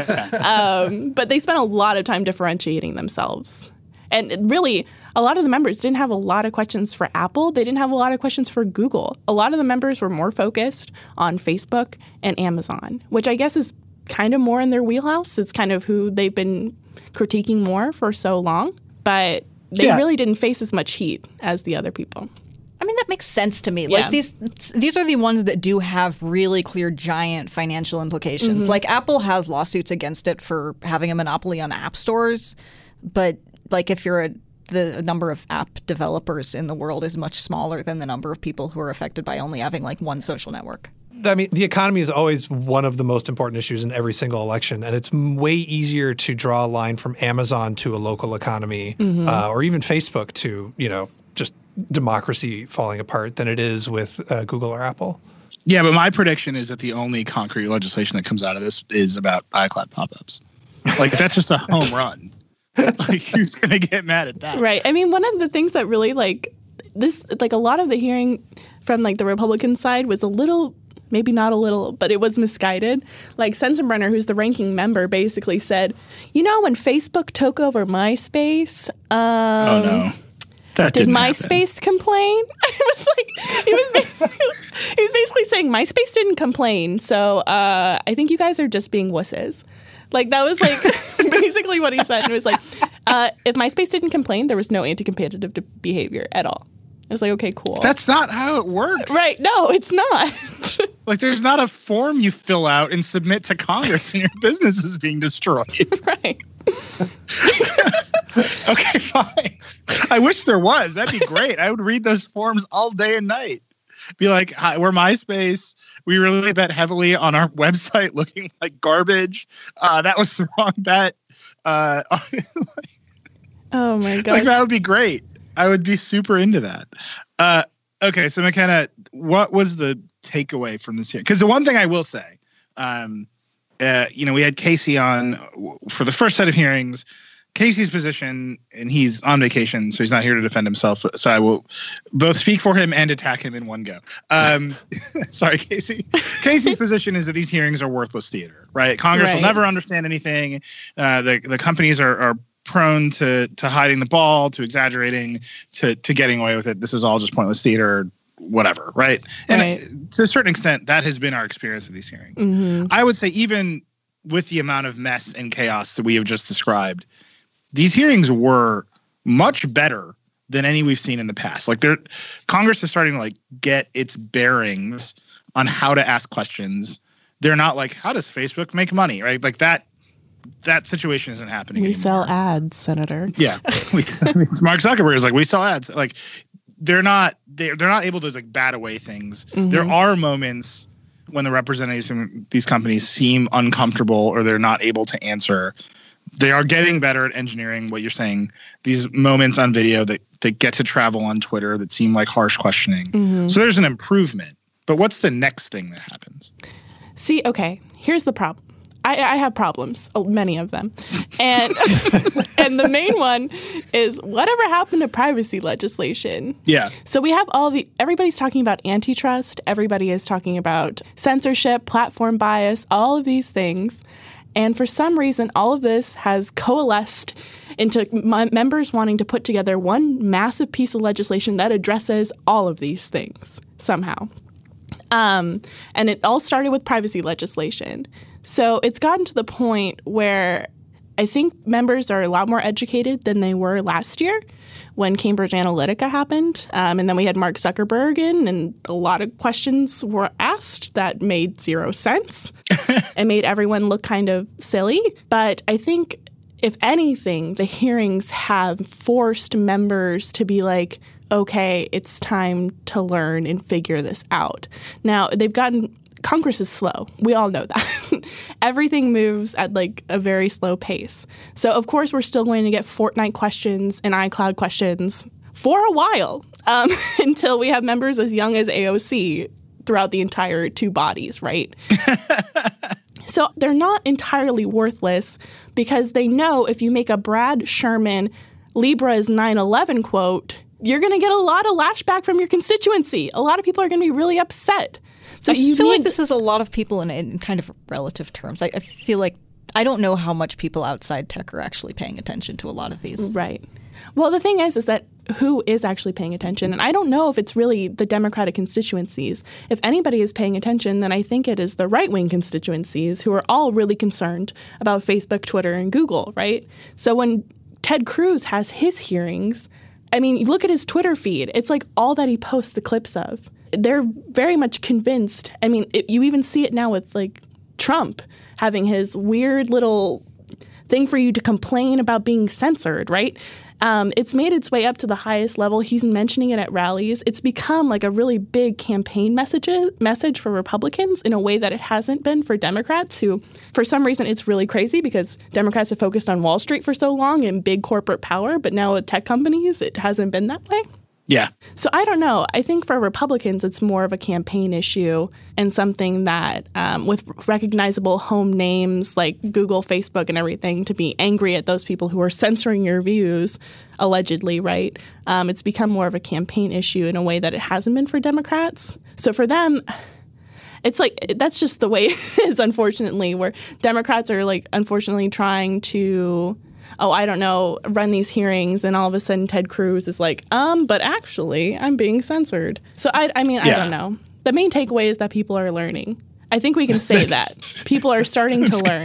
Speaker 5: Um, but they spent a lot of time differentiating themselves. And really, a lot of the members didn't have a lot of questions for Apple. They didn't have a lot of questions for Google. A lot of the members were more focused on Facebook and Amazon, which I guess is kind of more in their wheelhouse. It's kind of who they've been critiquing more for so long. But they
Speaker 1: Yeah.
Speaker 5: really didn't face as much heat as the other people.
Speaker 6: I mean, that makes sense to me.
Speaker 5: Yeah.
Speaker 6: Like these, these are the ones that do have really clear, giant financial implications. Like Apple has lawsuits against it for having a monopoly on app stores, but like if you're a, the number of app developers in the world is much smaller than the number of people who are affected by only having like one social network.
Speaker 4: I mean, the economy is always one of the most important issues in every single election, and it's m- way easier to draw a line from Amazon to a local economy, uh, or even Facebook to, you know, just democracy falling apart than it is with uh, Google or Apple.
Speaker 1: Yeah, but my prediction is that the only concrete legislation that comes out of this is about iCloud pop-ups. Like, that's just a home run. Like, who's going to get mad at that?
Speaker 5: Right. I mean, one of the things that really like this, like a lot of the hearing from like the Republican side was a little, maybe not a little, but it was misguided. Like Sensenbrenner, who's the ranking member, basically said, you know, when Facebook took over MySpace, um,
Speaker 1: Oh, no. That
Speaker 5: did
Speaker 1: didn't happen.
Speaker 5: MySpace complain? It was like he was basically, he was basically saying MySpace didn't complain, so uh, I think you guys are just being wusses. Like that was like basically what he said. And it was like, uh, if MySpace didn't complain, there was no anti-competitive de- behavior at all. I was like, okay, cool.
Speaker 1: That's not how it works.
Speaker 5: right. No, it's not.
Speaker 1: Like, there's not a form you fill out and submit to Congress and your business is being destroyed.
Speaker 5: Right.
Speaker 1: Okay, fine. I wish there was. That'd be great. I would read those forms all day and night. Be like, hi, we're MySpace. We really bet heavily on our website looking like garbage. Uh, that was the wrong bet. Uh,
Speaker 5: Oh my god.
Speaker 1: like, that would be great. I would be super into that. Uh, okay, so McKenna, what was the takeaway from this here? Because the one thing I will say, um, uh, you know, we had Casey on w- for the first set of hearings. Casey's position, and he's on vacation, so he's not here to defend himself. So I will both speak for him and attack him in one go. Um, sorry, Casey. Casey's position is that these hearings are worthless theater, right? Congress will
Speaker 5: Right.
Speaker 1: never understand anything. Uh, the the companies are, are prone to to hiding the ball, to exaggerating, to to getting away with it. This is all just pointless theater, whatever, right? And
Speaker 5: Right.
Speaker 1: uh, to a certain extent, that has been our experience of these hearings.
Speaker 5: Mhm.
Speaker 1: I would say even with the amount of mess and chaos that we have just described, these hearings were much better than any we've seen in the past. Like, they're Congress is starting to like get its bearings on how to ask questions. They're not like, how does Facebook make money, right? Like that that situation isn't happening
Speaker 5: We
Speaker 1: anymore.
Speaker 5: sell ads, Senator.
Speaker 1: Yeah, we, it's Mark Zuckerberg is like, we sell ads. Like, they're not they're they're not able to like bat away things. There are moments when the representatives from these companies seem uncomfortable or they're not able to answer they are getting better at engineering what you're saying, these moments on video that, that get to travel on Twitter that seem like harsh questioning. Mm-hmm. So there's an improvement. But what's the next thing that happens?
Speaker 5: See, okay, here's the problem. I, I have problems, many of them. And and the main one is whatever happened to privacy legislation?
Speaker 1: Yeah.
Speaker 5: So we have all the, everybody's talking about antitrust. Everybody is talking about censorship, platform bias, all of these things. And for some reason, all of this has coalesced into m- members wanting to put together one massive piece of legislation that addresses all of these things somehow. Um, and it all started with privacy legislation. So it's gotten to the point where I think members are a lot more educated than they were last year when Cambridge Analytica happened. Um, and then we had Mark Zuckerberg in, and a lot of questions were asked that made zero sense and made everyone look kind of silly. But I think, if anything, the hearings have forced members to be like, okay, it's time to learn and figure this out. Now, they've gotten... Congress is slow. We all know that. Everything moves at like a very slow pace. So, of course, we're still going to get Fortnite questions and iCloud questions for a while um, until we have members as young as A O C throughout the entire two bodies, right? So they're not entirely worthless because they know if you make a Brad Sherman Libra's nine eleven quote, you're going to get a lot of lashback from your constituency. A lot of people are going to be really upset. So
Speaker 6: I
Speaker 5: you
Speaker 6: feel
Speaker 5: need,
Speaker 6: like this is a lot of people in, in kind of relative terms. I, I feel like I don't know how much people outside tech are actually paying attention to a lot of these.
Speaker 5: Right. Well, the thing is, is that who is actually paying attention? And I don't know if it's really the Democratic constituencies. If anybody is paying attention, then I think it is the right-wing constituencies who are all really concerned about Facebook, Twitter, and Google, right? So when Ted Cruz has his hearings, I mean, look at his Twitter feed. It's like all that he posts the clips of. They're very much convinced. I mean, it, you even see it now with like Trump having his weird little thing for you to complain about being censored, right? Um, it's made its way up to the highest level. He's mentioning it at rallies. It's become like a really big campaign message message for Republicans in a way that it hasn't been for Democrats, who, for some reason, it's really crazy because Democrats have focused on Wall Street for so long and big corporate power, but now with tech companies, it hasn't been that way.
Speaker 1: Yeah.
Speaker 5: So I don't know. I think for Republicans, it's more of a campaign issue and something that um, with recognizable home names like Google, Facebook, and everything to be angry at those people who are censoring your views, allegedly, right? Um, it's become more of a campaign issue in a way that it hasn't been for Democrats. So for them, it's like that's just the way it is, unfortunately, where Democrats are like, unfortunately, trying to oh, I don't know, run these hearings, and all of a sudden Ted Cruz is like, um, but actually, I'm being censored. So, I, I mean, yeah. I don't know. The main takeaway is that people are learning. I think we can say that. People are starting to learn.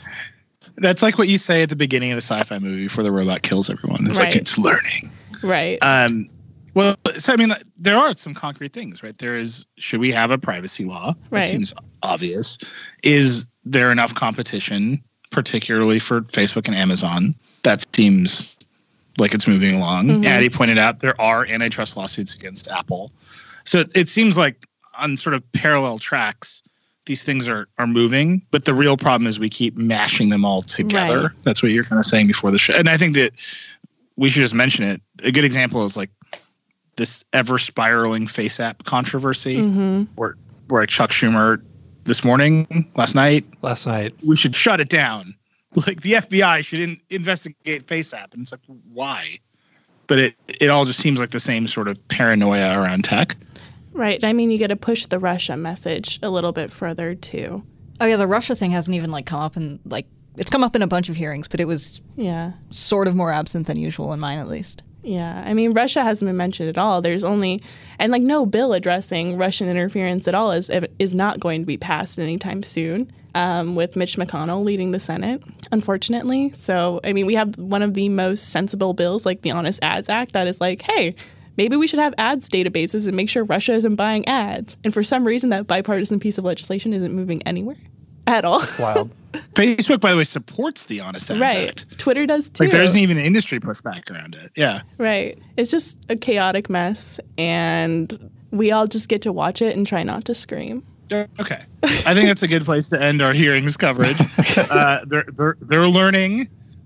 Speaker 1: That's like what you say at the beginning of the sci-fi movie before the robot kills everyone. It's right. like, it's learning.
Speaker 5: Right.
Speaker 1: Um. Well, so, I mean, there are some concrete things, right? There is, should we have a privacy law?
Speaker 5: Right.
Speaker 1: It seems obvious. Is there enough competition, particularly for Facebook and Amazon? That seems like it's moving along. Mm-hmm. Addie pointed out there are antitrust lawsuits against Apple. So it, it seems like on sort of parallel tracks, these things are are moving. But the real problem is we keep mashing them all together. Right. That's what you're kind of saying before the show. And I think that we should just mention it. A good example is like this ever spiraling Face App controversy mm-hmm. where, where Chuck Schumer this morning, last night.
Speaker 4: Last night.
Speaker 1: We should shut it down. Like the F B I should in, investigate Face App. And it's like, why? But it, it all just seems like the same sort of paranoia around tech.
Speaker 5: Right. I mean, you got to push the Russia message a little bit further, too.
Speaker 6: Oh, yeah. The Russia thing hasn't even like come up in like it's come up in a bunch of hearings, but it was
Speaker 5: yeah
Speaker 6: sort of more absent than usual in mine, at least.
Speaker 5: Yeah. I mean, Russia hasn't been mentioned at all. There's only and like no bill addressing Russian interference at all is is not going to be passed anytime soon. Um, with Mitch McConnell leading the Senate, unfortunately. So, I mean, we have one of the most sensible bills, like the Honest Ads Act, that is like, hey, maybe we should have ads databases and make sure Russia isn't buying ads. And for some reason, that bipartisan piece of legislation isn't moving anywhere at all.
Speaker 4: Wild.
Speaker 1: Facebook, by the way, supports the Honest Ads
Speaker 5: right.
Speaker 1: Act.
Speaker 5: Twitter does too.
Speaker 1: Like there isn't even industry pushback around it. Yeah.
Speaker 5: Right. It's just a chaotic mess, and we all just get to watch it and try not to scream.
Speaker 1: Okay. I think that's a good place to end our hearings coverage. Uh, they're, they're, they're learning.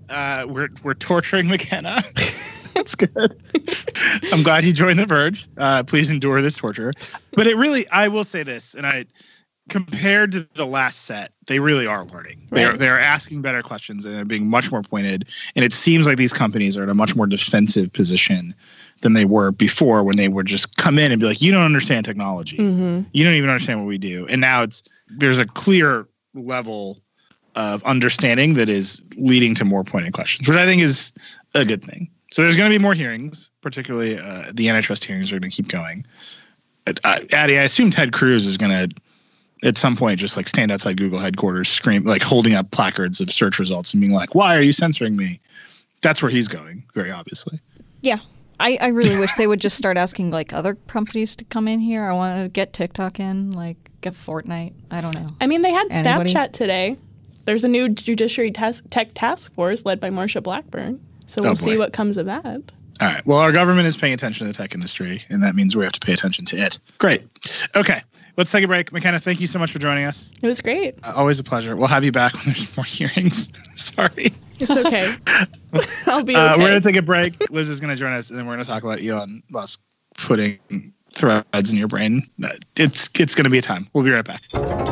Speaker 1: Uh, we're we're torturing McKenna. That's good. I'm glad you joined The Verge. Uh, please endure this torture. But it really, I will say this, and I, compared to the last set, they really are learning. Right. They are they are asking better questions and they're being much more pointed. And it seems like these companies are in a much more defensive position than they were before, when they would just come in and be like, "You don't understand technology. Mm-hmm. You don't even understand what we do." And now it's there's a clear level of understanding that is leading to more pointed questions, which I think is a good thing. So there's going to be more hearings, particularly uh, the antitrust hearings are going to keep going. Uh, Addie, I assume Ted Cruz is going to, at some point, just like stand outside Google headquarters, scream, like holding up placards of search results and being like, "Why are you censoring me?" That's where he's going, very obviously.
Speaker 6: Yeah. I, I really wish they would just start asking like other companies to come in here. I want to get TikTok in, like get Fortnite. I don't know.
Speaker 5: I mean, they had
Speaker 6: Anybody?
Speaker 5: Snapchat today. There's a new Judiciary tes- Tech Task Force led by Marsha Blackburn. So we'll oh see what comes of that.
Speaker 1: All right. Well, our government is paying attention to the tech industry, and that means we have to pay attention to it. Great. Okay. Let's take a break. McKenna, thank you so much for joining us.
Speaker 5: It was great.
Speaker 1: Uh, always a pleasure. We'll have you back when there's more hearings. Sorry.
Speaker 5: It's okay. I'll be okay.
Speaker 1: Uh, we're going to take a break. Liz is going to join us, and then we're going to talk about Elon Musk putting threads in your brain. It's, it's going to be a time. We'll be right back.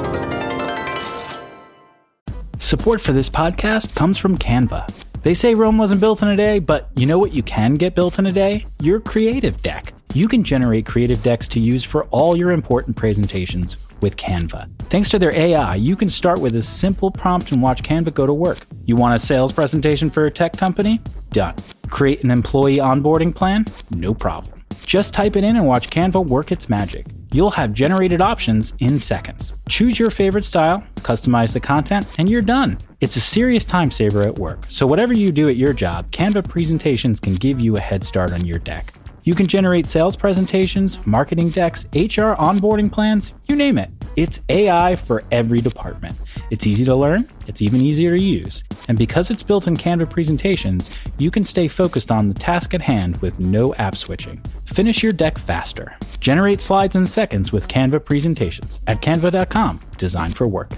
Speaker 2: Support for this podcast comes from Canva. They say Rome wasn't built in a day, but you know what you can get built in a day? Your creative deck. You can generate creative decks to use for all your important presentations with Canva. Thanks to their A I, you can start with a simple prompt and watch Canva go to work. You want a sales presentation for a tech company? Done. Create an employee onboarding plan? No problem. Just type it in and watch Canva work its magic. You'll have generated options in seconds. Choose your favorite style, customize the content, and you're done. It's a serious time saver at work, so whatever you do at your job, Canva presentations can give you a head start on your deck. You can generate sales presentations, marketing decks, H R onboarding plans, you name it. It's A I for every department. It's easy to learn, it's even easier to use. And because it's built in Canva presentations, you can stay focused on the task at hand with no app switching. Finish your deck faster. Generate slides in seconds with Canva presentations at canva dot com, designed for work.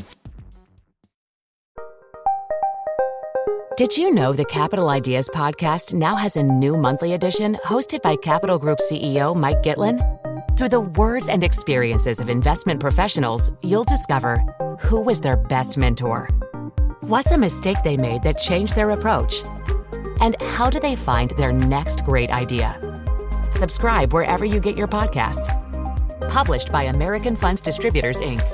Speaker 3: Did you know the Capital Ideas podcast now has a new monthly edition hosted by Capital Group C E O Mike Gitlin? Through the words and experiences of investment professionals, you'll discover who was their best mentor, what's a mistake they made that changed their approach, and how do they find their next great idea. Subscribe wherever you get your podcasts. Published by American Funds Distributors, Incorporated.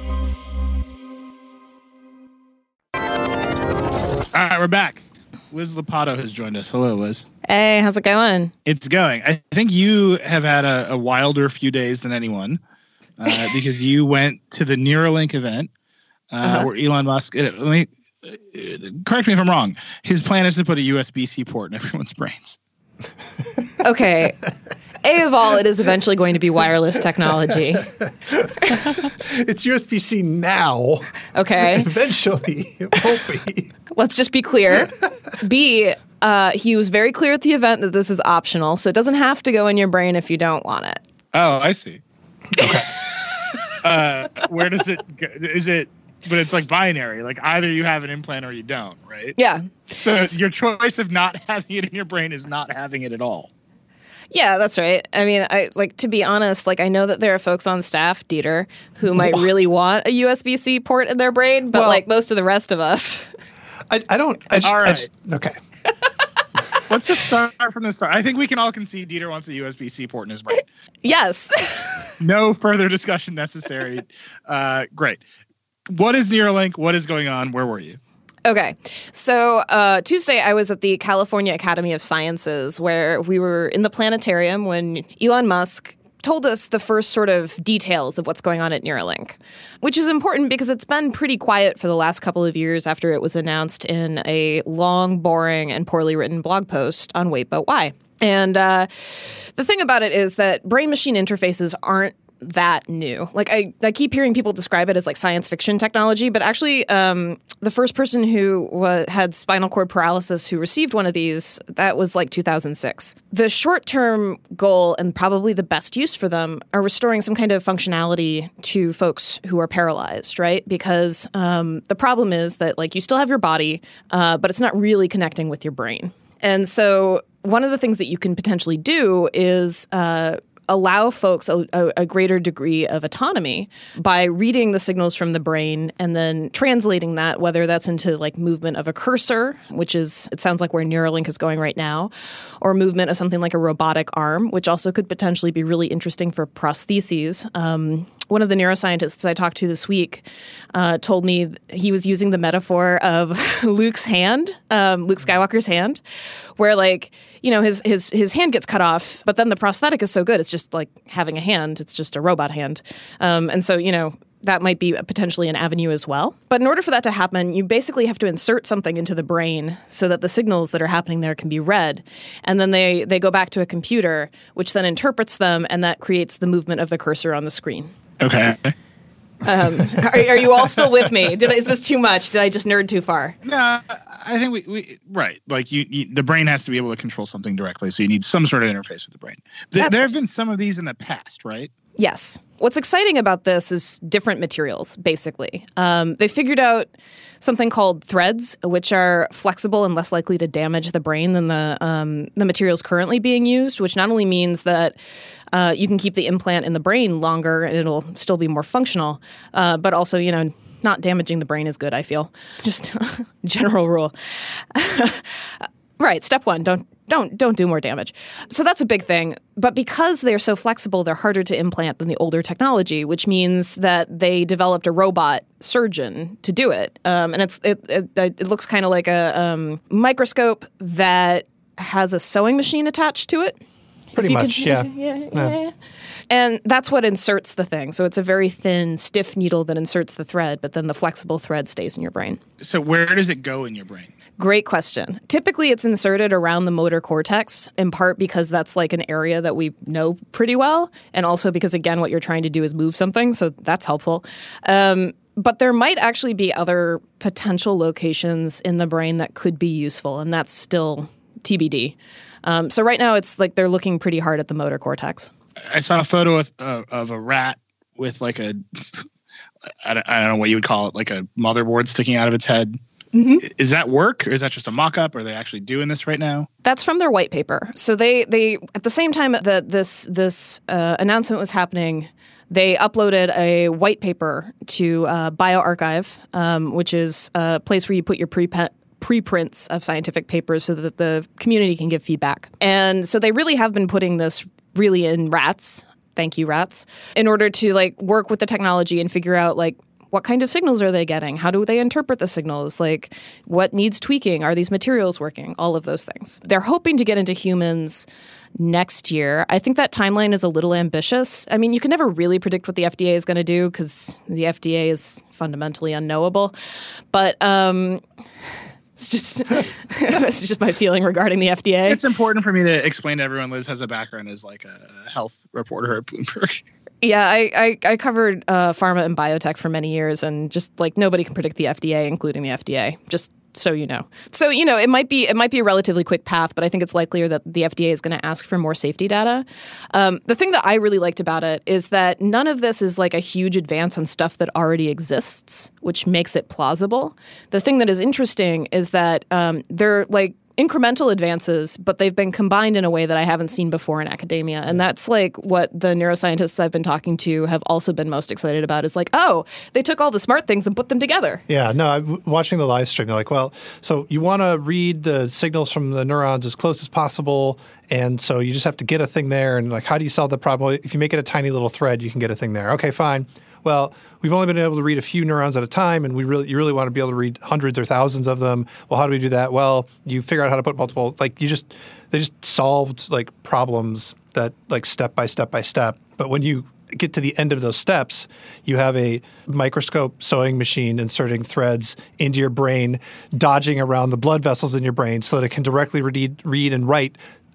Speaker 1: All right, we're back. Liz Lopatto has joined us. Hello, Liz.
Speaker 8: Hey, how's it going?
Speaker 1: It's going. I think you have had a, a wilder few days than anyone uh, because you went to the Neuralink event uh, uh-huh. where Elon Musk. Let me uh, correct me if I'm wrong. His plan is to put a U S B C port in everyone's brains.
Speaker 8: Okay. A of all, it is eventually going to be wireless technology.
Speaker 4: It's U S B C now.
Speaker 8: Okay.
Speaker 4: Eventually, it won't be.
Speaker 8: Let's just be clear. B, uh, he was very clear at the event that this is optional, so it doesn't have to go in your brain if you don't want it.
Speaker 1: Oh, I see. Okay. uh, where does it go? Is it, but it's like binary. Like either you have an implant or you don't, right?
Speaker 8: Yeah.
Speaker 1: So your choice of not having it in your brain is not having it at all.
Speaker 8: Yeah, that's right. I mean, I like to be honest, like I know that there are folks on staff, Dieter, who might really want a U S B C port in their brain, but well, like most of the rest of us.
Speaker 4: I, I don't. I just,
Speaker 1: all right.
Speaker 4: I just, okay.
Speaker 1: Let's just start from the start. I think we can all concede Dieter wants a U S B C port in his brain.
Speaker 8: Yes.
Speaker 1: No further discussion necessary. Uh, great. What is Neuralink? What is going on? Where were you?
Speaker 8: Okay. So uh, Tuesday, I was at the California Academy of Sciences, where we were in the planetarium when Elon Musk told us the first sort of details of what's going on at Neuralink, which is important because it's been pretty quiet for the last couple of years after it was announced in a long, boring, and poorly written blog post on Wait But Why. And uh, the thing about it is that brain-machine interfaces aren't that new. Like I, I keep hearing people describe it as like science fiction technology, but actually um, the first person who wa- had spinal cord paralysis who received one of these, that was like two thousand six. The short-term goal and probably the best use for them are restoring some kind of functionality to folks who are paralyzed, right? Because um, the problem is that like you still have your body, uh, but it's not really connecting with your brain. And so one of the things that you can potentially do is uh, allow folks a, a, a greater degree of autonomy by reading the signals from the brain and then translating that, whether that's into like movement of a cursor, which is, it sounds like where Neuralink is going right now, or movement of something like a robotic arm, which also could potentially be really interesting for prostheses. Um, One of the neuroscientists I talked to this week uh, told me he was using the metaphor of Luke's hand, um, Luke Skywalker's hand, where like, you know, his his his hand gets cut off, but then the prosthetic is so good, it's just like having a hand. It's just a robot hand. Um, and so, you know, that might be potentially an avenue as well. But in order for that to happen, you basically have to insert something into the brain so that the signals that are happening there can be read. And then they, they go back to a computer, which then interprets them, and that creates the movement of the cursor on the screen.
Speaker 1: Okay.
Speaker 8: Um, are, are you all still with me? Did I, is this too much? Did I just nerd too far?
Speaker 1: No, I think we, we right. Like you, you, the brain has to be able to control something directly, so you need some sort of interface with the brain. Th- there have been some of these in the past, right?
Speaker 8: Yes. What's exciting about this is different materials, basically. Um, they figured out something called threads, which are flexible and less likely to damage the brain than the um, the materials currently being used, which not only means that uh, you can keep the implant in the brain longer and it'll still be more functional, uh, but also, you know, not damaging the brain is good, I feel. Just general rule. Right. Step one, don't don't don't do more damage. So that's a big thing. But because they're so flexible, they're harder to implant than the older technology, which means that they developed a robot surgeon to do it. Um, and it's it it, it looks kind of like a um, microscope that has a sewing machine attached to it.
Speaker 4: Pretty much,
Speaker 8: could,
Speaker 4: yeah.
Speaker 8: yeah, yeah.
Speaker 4: yeah.
Speaker 8: And that's what inserts the thing. So it's a very thin, stiff needle that inserts the thread, but then the flexible thread stays in your brain.
Speaker 1: So where does it go in your brain?
Speaker 8: Great question. Typically, it's inserted around the motor cortex, in part because that's like an area that we know pretty well, and also because, again, what you're trying to do is move something, so that's helpful. Um, but there might actually be other potential locations in the brain that could be useful, and that's still T B D. Um, so right now, it's like they're looking pretty hard at the motor cortex.
Speaker 1: I saw a photo of, uh, of a rat with like a, I don't, I don't know what you would call it, like a motherboard sticking out of its head. Mm-hmm. Is that work, or is that just a mock-up? Are they actually doing this right now?
Speaker 8: That's from their white paper. So they, they at the same time that this this uh, announcement was happening, they uploaded a white paper to uh, BioArchive, um, which is a place where you put your pre preprints of scientific papers so that the community can give feedback. And so they really have been putting this really in rats. Thank you, rats, in order to like work with the technology and figure out like, what kind of signals are they getting? How do they interpret the signals? Like, what needs tweaking? Are these materials working? All of those things. They're hoping to get into humans next year. I think that timeline is a little ambitious. I mean, you can never really predict what the F D A is going to do because the F D A is fundamentally unknowable. But um, it's just that's just my feeling regarding the F D A.
Speaker 1: It's important for me to explain to everyone Liz has a background as like a health reporter at Bloomberg.
Speaker 8: Yeah, I, I, I covered uh, pharma and biotech for many years, and just like nobody can predict the F D A, including the F D A. Just so you know. So you know, it might be it might be a relatively quick path, but I think it's likelier that the F D A is going to ask for more safety data. Um, the thing that I really liked about it is that none of this is like a huge advance on stuff that already exists, which makes it plausible. The thing that is interesting is that um, they're like incremental advances, but they've been combined in a way that I haven't seen before in academia. And that's like what the neuroscientists I've been talking to have also been most excited about is like, oh, they took all the smart things and put them together.
Speaker 4: Yeah, no, I'm watching the live stream. They're like, well, so you want to read the signals from the neurons as close as possible. And so you just have to get a thing there. And like, how do you solve the problem? If you make it a tiny little thread, you can get a thing there. Okay, fine. Well, we've only been able to read a few neurons at a time, and we really, you really want to be able to read hundreds or thousands of them. Well, how do we do that? Well, you figure out how to put multiple, like you just, they just solved like problems that like step by step by step. But when you get to the end of those steps, you have a microscope sewing machine inserting threads into your brain, dodging around the blood vessels in your brain so that it can directly read, read and write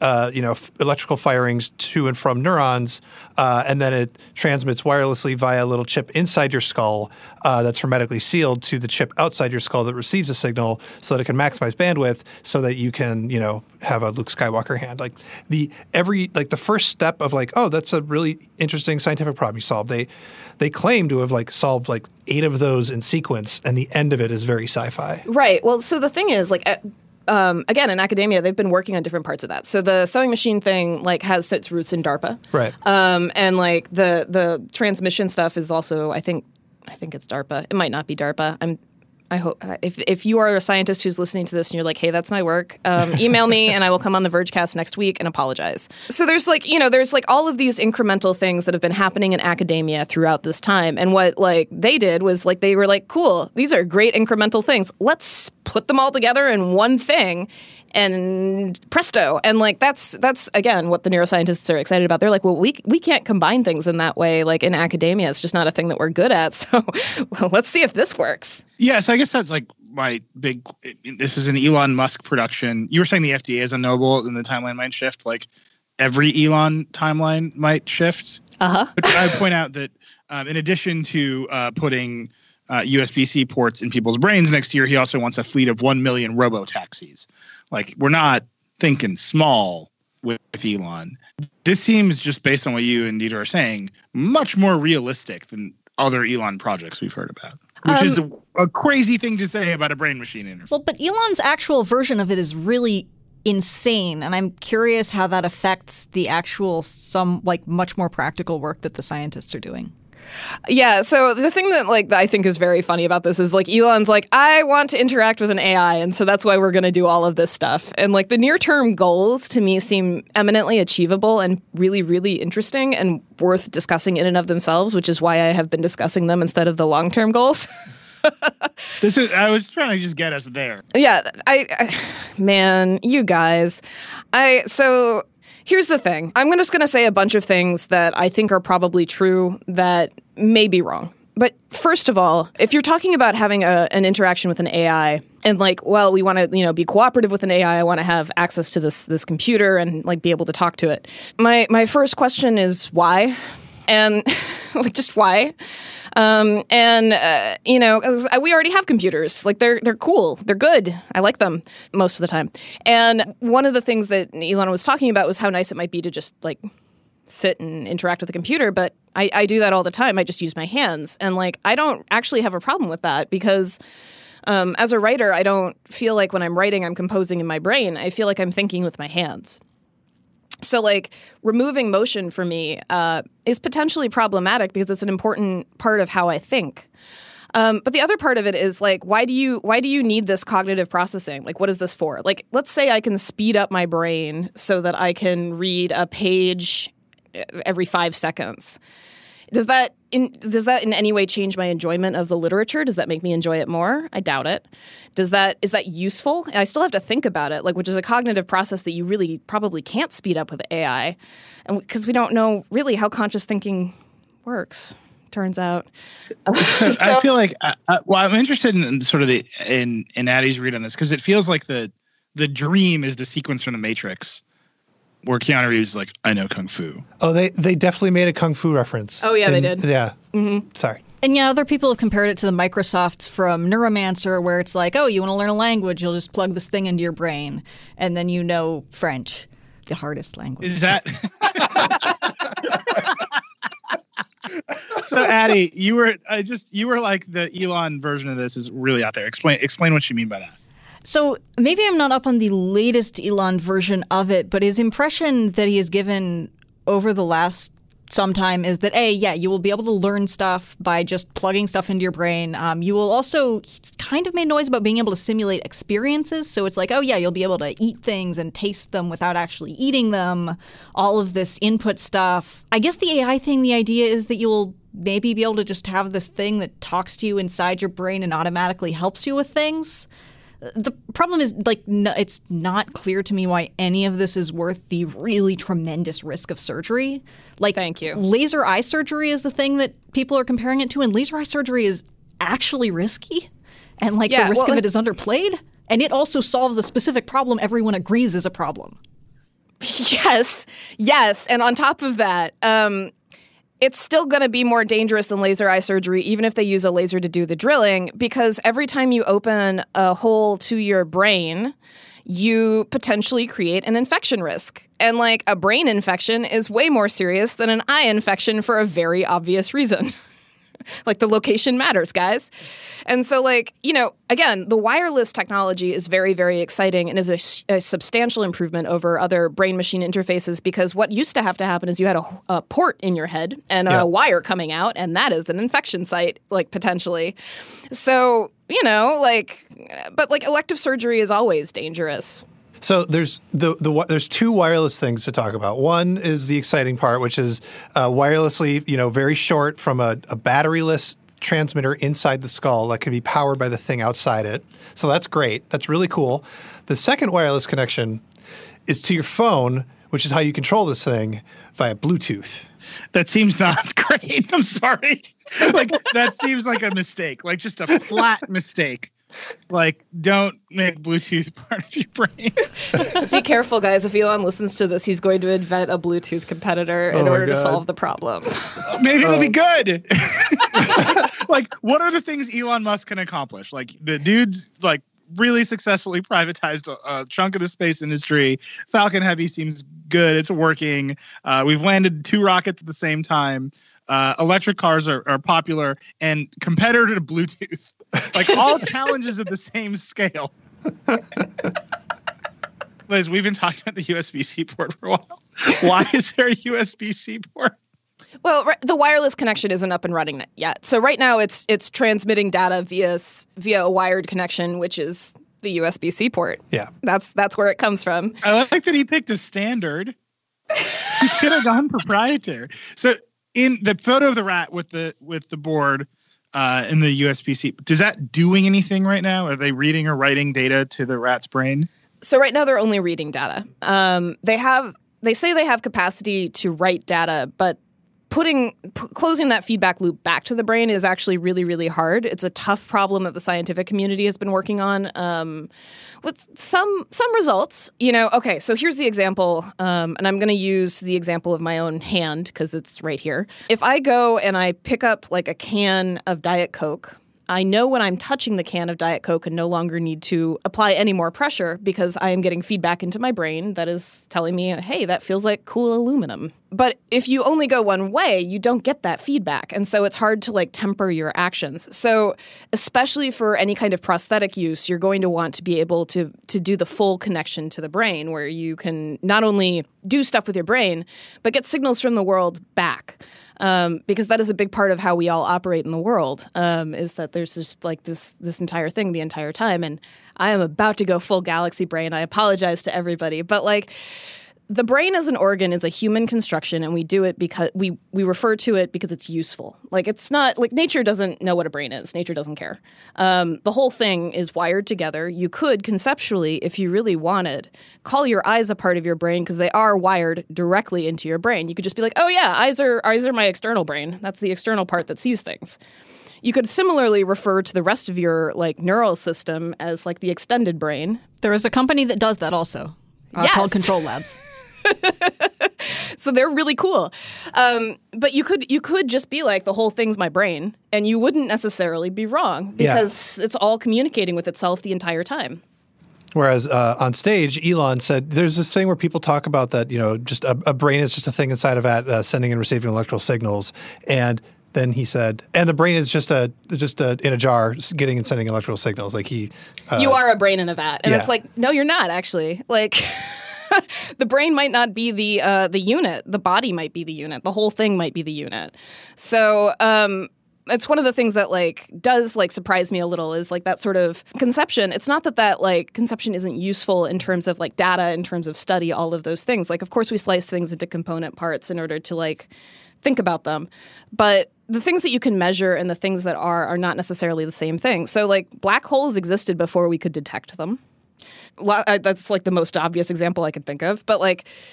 Speaker 4: uh, you know, f- electrical firings to and from neurons, uh, and then it transmits wirelessly via a little chip inside your skull uh, that's hermetically sealed to the chip outside your skull that receives a signal, so that it can maximize bandwidth, so that you can, you know, have a Luke Skywalker hand. Like the every like the first step of like, oh, that's a really interesting scientific problem you solved. They they claim to have like solved like eight of those in sequence, and the end of it is very sci-fi.
Speaker 8: Right. Well, so the thing is, like, uh, um, again, in academia, they've been working on different parts of that. So the sewing machine thing, like, has its roots in DARPA.
Speaker 4: Right.
Speaker 8: Um, and like the the transmission stuff is also, I think, I think it's DARPA. It might not be DARPA. I'm. I hope if if you are a scientist who's listening to this and you're like, hey, that's my work, um, email me and I will come on the Vergecast next week and apologize. So there's like, you know, there's like all of these incremental things that have been happening in academia throughout this time. And what like they did was like they were like, cool, these are great incremental things. Let's put them all together in one thing. And presto. And like that's that's again what the neuroscientists are excited about. They're like, well, we we can't combine things in that way. Like in academia, it's just not a thing that we're good at. So well, let's see if this works.
Speaker 1: Yeah, so I guess that's like my big. This is an Elon Musk production. You were saying the F D A is unknowable and the timeline might shift. Like every Elon timeline might shift.
Speaker 8: Uh huh.
Speaker 1: But I would point out that um, in addition to uh, putting uh, U S B C ports in people's brains next year, he also wants a fleet of one million robo-taxis. Like, we're not thinking small with, with Elon. This seems, just based on what you and Dieter are saying, much more realistic than other Elon projects we've heard about, which um, is a, a crazy thing to say about a brain machine interface.
Speaker 6: Well, but Elon's actual version of it is really insane, and I'm curious how that affects the actual, some like much more practical work that the scientists are doing.
Speaker 8: Yeah, so the thing that like I think is very funny about this is like Elon's like, I want to interact with an A I, and so that's why we're going to do all of this stuff. And like the near-term goals to me seem eminently achievable and really, really interesting and worth discussing in and of themselves, which is why I have been discussing them instead of the long-term goals.
Speaker 1: This is I was trying to just get us there.
Speaker 8: Yeah, I, I man, you guys. I so here's the thing. I'm just going to say a bunch of things that I think are probably true that may be wrong. But first of all, if you're talking about having a, an interaction with an A I and like, well, we want to, you know, be cooperative with an A I, I want to have access to this this computer and like be able to talk to it. My my first question is why? And like just why? Um, and, uh, you know, we already have computers. Like, they're they're cool. They're good. I like them most of the time. And one of the things that Elon was talking about was how nice it might be to just, like, sit and interact with a computer. But I, I do that all the time. I just use my hands. And, like, I don't actually have a problem with that because um, as a writer, I don't feel like when I'm writing, I'm composing in my brain. I feel like I'm thinking with my hands. So, like, removing motion for me uh, is potentially problematic because it's an important part of how I think. Um, but the other part of it is, like, why do you why do you need this cognitive processing? Like, what is this for? Like, let's say I can speed up my brain so that I can read a page every five seconds. Does that in, does that in any way change my enjoyment of the literature? Does that make me enjoy it more? I doubt it. Does that is that useful? I still have to think about it, like which is a cognitive process that you really probably can't speed up with A I, and because we don't know really how conscious thinking works. Turns out.
Speaker 1: So I feel like uh, well, I'm interested in sort of the in in Addie's read on this because it feels like the the dream is the sequence from The Matrix, where Keanu Reeves is like, I know Kung Fu.
Speaker 4: Oh, they they definitely made a Kung Fu reference.
Speaker 8: Oh, yeah,
Speaker 4: in,
Speaker 8: they did.
Speaker 4: Yeah.
Speaker 8: Mm-hmm.
Speaker 4: Sorry.
Speaker 6: And yeah, other people have compared it to the Microsofts from Neuromancer, where it's like, oh, you want to learn a language, you'll just plug this thing into your brain, and then you know French, the hardest language.
Speaker 1: Is that... So, Addie, you were I just you were like the Elon version of this is really out there. Explain explain what you mean by that.
Speaker 6: So maybe I'm not up on the latest Elon version of it, but his impression that he has given over the last some time is that, A, yeah, you will be able to learn stuff by just plugging stuff into your brain. Um, you will also, he's kind of made noise about being able to simulate experiences. So it's like, oh, yeah, you'll be able to eat things and taste them without actually eating them. All of this input stuff. I guess the A I thing, the idea is that you'll maybe be able to just have this thing that talks to you inside your brain and automatically helps you with things. The problem is, like, no, it's not clear to me why any of this is worth the really tremendous risk of surgery. Like,
Speaker 8: thank you.
Speaker 6: Laser eye surgery is the thing that people are comparing it to, and laser eye surgery is actually risky, and like
Speaker 8: yeah,
Speaker 6: the risk
Speaker 8: well,
Speaker 6: of it is underplayed. And it also solves a specific problem everyone agrees is a problem.
Speaker 8: Yes, yes. And on top of that, um, it's still going to be more dangerous than laser eye surgery, even if they use a laser to do the drilling, because every time you open a hole to your brain, you potentially create an infection risk. And like a brain infection is way more serious than an eye infection for a very obvious reason. Like the location matters, guys. And so like, you know, again, the wireless technology is very, very exciting and is a, a substantial improvement over other brain-machine interfaces, because what used to have to happen is you had a, a port in your head and yeah. a wire coming out, and that is an infection site, like potentially. So, you know, like, but like elective surgery is always dangerous.
Speaker 4: So there's the the there's two wireless things to talk about. One is the exciting part, which is uh, wirelessly, you know, very short from a, a batteryless transmitter inside the skull that can be powered by the thing outside it. So that's great. That's really cool. The second wireless connection is to your phone, which is how you control this thing via Bluetooth.
Speaker 1: That seems not great. I'm sorry. Like that seems like a mistake, like just a flat mistake. Like, don't make Bluetooth part of your brain.
Speaker 8: Be careful, guys. If Elon listens to this, he's going to invent a Bluetooth competitor in
Speaker 4: oh
Speaker 8: order
Speaker 4: God.
Speaker 8: to solve the problem.
Speaker 1: Maybe it'll be good. Like, what are the things Elon Musk can accomplish? Like, the dude's, like, really successfully privatized a, a chunk of the space industry. Falcon Heavy seems good. It's working. Uh, we've landed two rockets at the same time. Uh, electric cars are, are popular and competitor to Bluetooth. Like all challenges at the same scale. Liz, we've been talking about the U S B C port for a while. Why is there a U S B C port?
Speaker 8: Well, the wireless connection isn't up and running yet. So right now it's it's transmitting data via via a wired connection, which is the U S B C port.
Speaker 4: Yeah.
Speaker 8: That's that's where it comes from.
Speaker 1: I like that he picked a standard. He could have gone proprietary. So in the photo of the rat with the with the board uh, in the U S B C, does that doing anything right now? Are they reading or writing data to the rat's brain?
Speaker 8: So right now they're only reading data. Um, they have they say they have capacity to write data, but putting p- closing that feedback loop back to the brain is actually really, really hard. It's a tough problem that the scientific community has been working on um, with some some results. You know, okay, so here's the example, um, and I'm going to use the example of my own hand because it's right here. If I go and I pick up like a can of Diet Coke, I know when I'm touching the can of Diet Coke and no longer need to apply any more pressure because I am getting feedback into my brain that is telling me, hey, that feels like cool aluminum. But if you only go one way, you don't get that feedback. And so it's hard to like temper your actions. So especially for any kind of prosthetic use, you're going to want to be able to to do the full connection to the brain where you can not only do stuff with your brain, but get signals from the world back. Um, because that is a big part of how we all operate in the world, um, is that there's just like this this entire thing the entire time. And I am about to go full galaxy brain. I apologize to everybody. But like the brain as an organ is a human construction, and we do it because we, we refer to it because it's useful. Like it's not like nature doesn't know what a brain is. Nature doesn't care. Um, the whole thing is wired together. You could conceptually, if you really wanted, call your eyes a part of your brain because they are wired directly into your brain. You could just be like, oh yeah, eyes are eyes are my external brain. That's the external part that sees things. You could similarly refer to the rest of your like neural system as like the extended brain.
Speaker 6: There is a company that does that also. Uh,
Speaker 8: yes.
Speaker 6: Called Control Labs.
Speaker 8: So they're really cool. Um, but you could you could just be like, the whole thing's my brain, and you wouldn't necessarily be wrong because yeah. it's all communicating with itself the entire time.
Speaker 4: Whereas uh, on stage, Elon said there's this thing where people talk about that, you know, just a, a brain is just a thing inside of it, uh, sending and receiving electrical signals. And then he said, and the brain is just a just a, in a jar getting and sending electrical signals. Like he, uh,
Speaker 8: you are a brain in a vat, and
Speaker 4: yeah.
Speaker 8: it's like, no, you're not actually. Like the brain might not be the uh, the unit. The body might be the unit. The whole thing might be the unit. So. Um, It's one of the things that like does like surprise me a little is like that sort of conception. It's not that that like conception isn't useful in terms of like data, in terms of study, all of those things. Like, of course, we slice things into component parts in order to like think about them. But the things that you can measure and the things that are are not necessarily the same thing. So like black holes existed before we could detect them. That's like the most obvious example I could think of. But like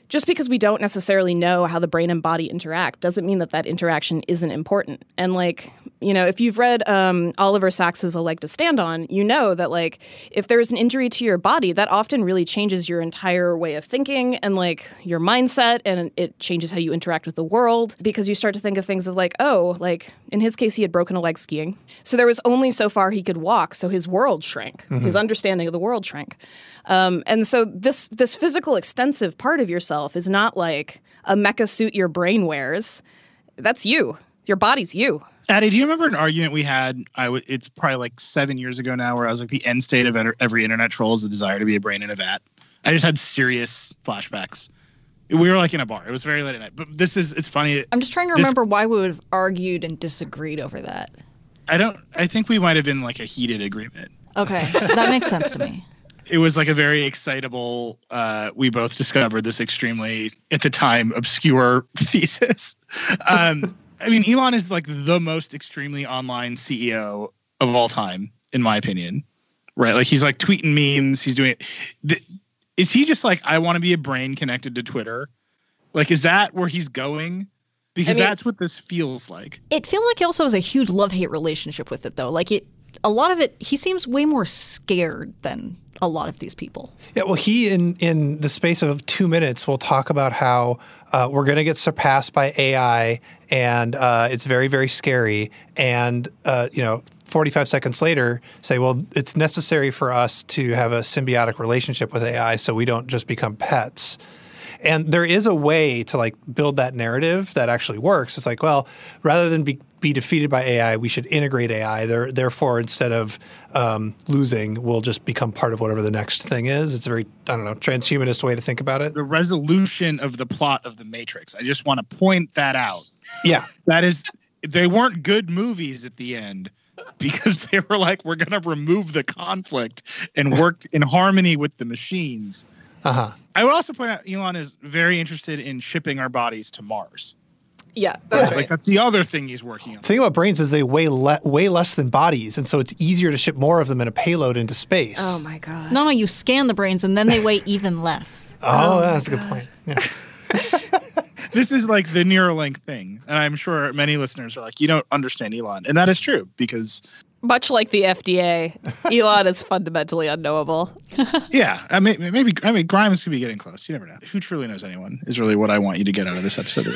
Speaker 8: just because we don't necessarily know how the brain and body interact doesn't mean that that interaction isn't important. And like, you know, if you've read um, Oliver Sacks's A Leg to Stand On, you know that like if there's an injury to your body, that often really changes your entire way of thinking and like your mindset, and it changes how you interact with the world, because you start to think of things of like, oh, like in his case, he had broken a leg skiing. So there was only so far he could walk. So his world shrank. Mm-hmm. His understanding of the world shrank. Um, and so this this physical extensive part of yourself is not like a mecha suit your brain wears. That's you. Your body's you.
Speaker 1: Addie, do you remember an argument we had? I w- it's probably like seven years ago now, where I was like, the end state of enter- every internet troll is the desire to be a brain in a vat. I just had serious flashbacks. We were like in a bar. It was very late at night. But this is, it's funny.
Speaker 6: I'm just trying to
Speaker 1: this,
Speaker 6: remember why we would have argued and disagreed over that.
Speaker 1: I don't, I think we might have been like a heated agreement.
Speaker 6: Okay. That makes sense to me.
Speaker 1: It was like a very excitable, uh, we both discovered this extremely, at the time, obscure thesis. Um, I mean, Elon is like the most extremely online C E O of all time, in my opinion, right? Like he's like tweeting memes. He's doing it. Is he just like, I want to be a brain connected to Twitter? Like, is that where he's going? Because I mean, that's what this feels like.
Speaker 6: It feels like he also has a huge love-hate relationship with it, though. Like it, a lot of it, he seems way more scared than a lot of these people.
Speaker 4: Yeah, well, he in in the space of two minutes will talk about how uh, we're going to get surpassed by A I, and uh, it's very, very scary. And uh, you know, forty-five seconds later, say, well, it's necessary for us to have a symbiotic relationship with A I, so we don't just become pets. And there is a way to like build that narrative that actually works. It's like, well, rather than be, be defeated by A I, we should integrate A I. There, therefore, instead of um, losing, we'll just become part of whatever the next thing is. It's a very, I don't know, transhumanist way to think about it.
Speaker 1: The resolution of the plot of The Matrix. I just want to point that out.
Speaker 4: Yeah.
Speaker 1: That is, they weren't good movies at the end because they were like, we're going to remove the conflict and work in harmony with the machines.
Speaker 4: Uh-huh.
Speaker 1: I would also point out Elon is very interested in shipping our bodies to Mars.
Speaker 8: Yeah, that's
Speaker 1: like
Speaker 8: right.
Speaker 1: That's the other thing he's working on.
Speaker 4: The thing about brains is they weigh le- way less than bodies, and so it's easier to ship more of them in a payload into space.
Speaker 8: Oh my god!
Speaker 6: No, no, you scan the brains and then they weigh even less.
Speaker 4: Oh, oh that's a good point. Yeah.
Speaker 1: This is like the Neuralink thing, and I'm sure many listeners are like, you don't understand Elon, and that is true because.
Speaker 8: Much like the F D A, Elon is fundamentally unknowable.
Speaker 1: Yeah, I mean, maybe I mean Grimes could be getting close. You never know. Who truly knows anyone is really what I want you to get out of this episode.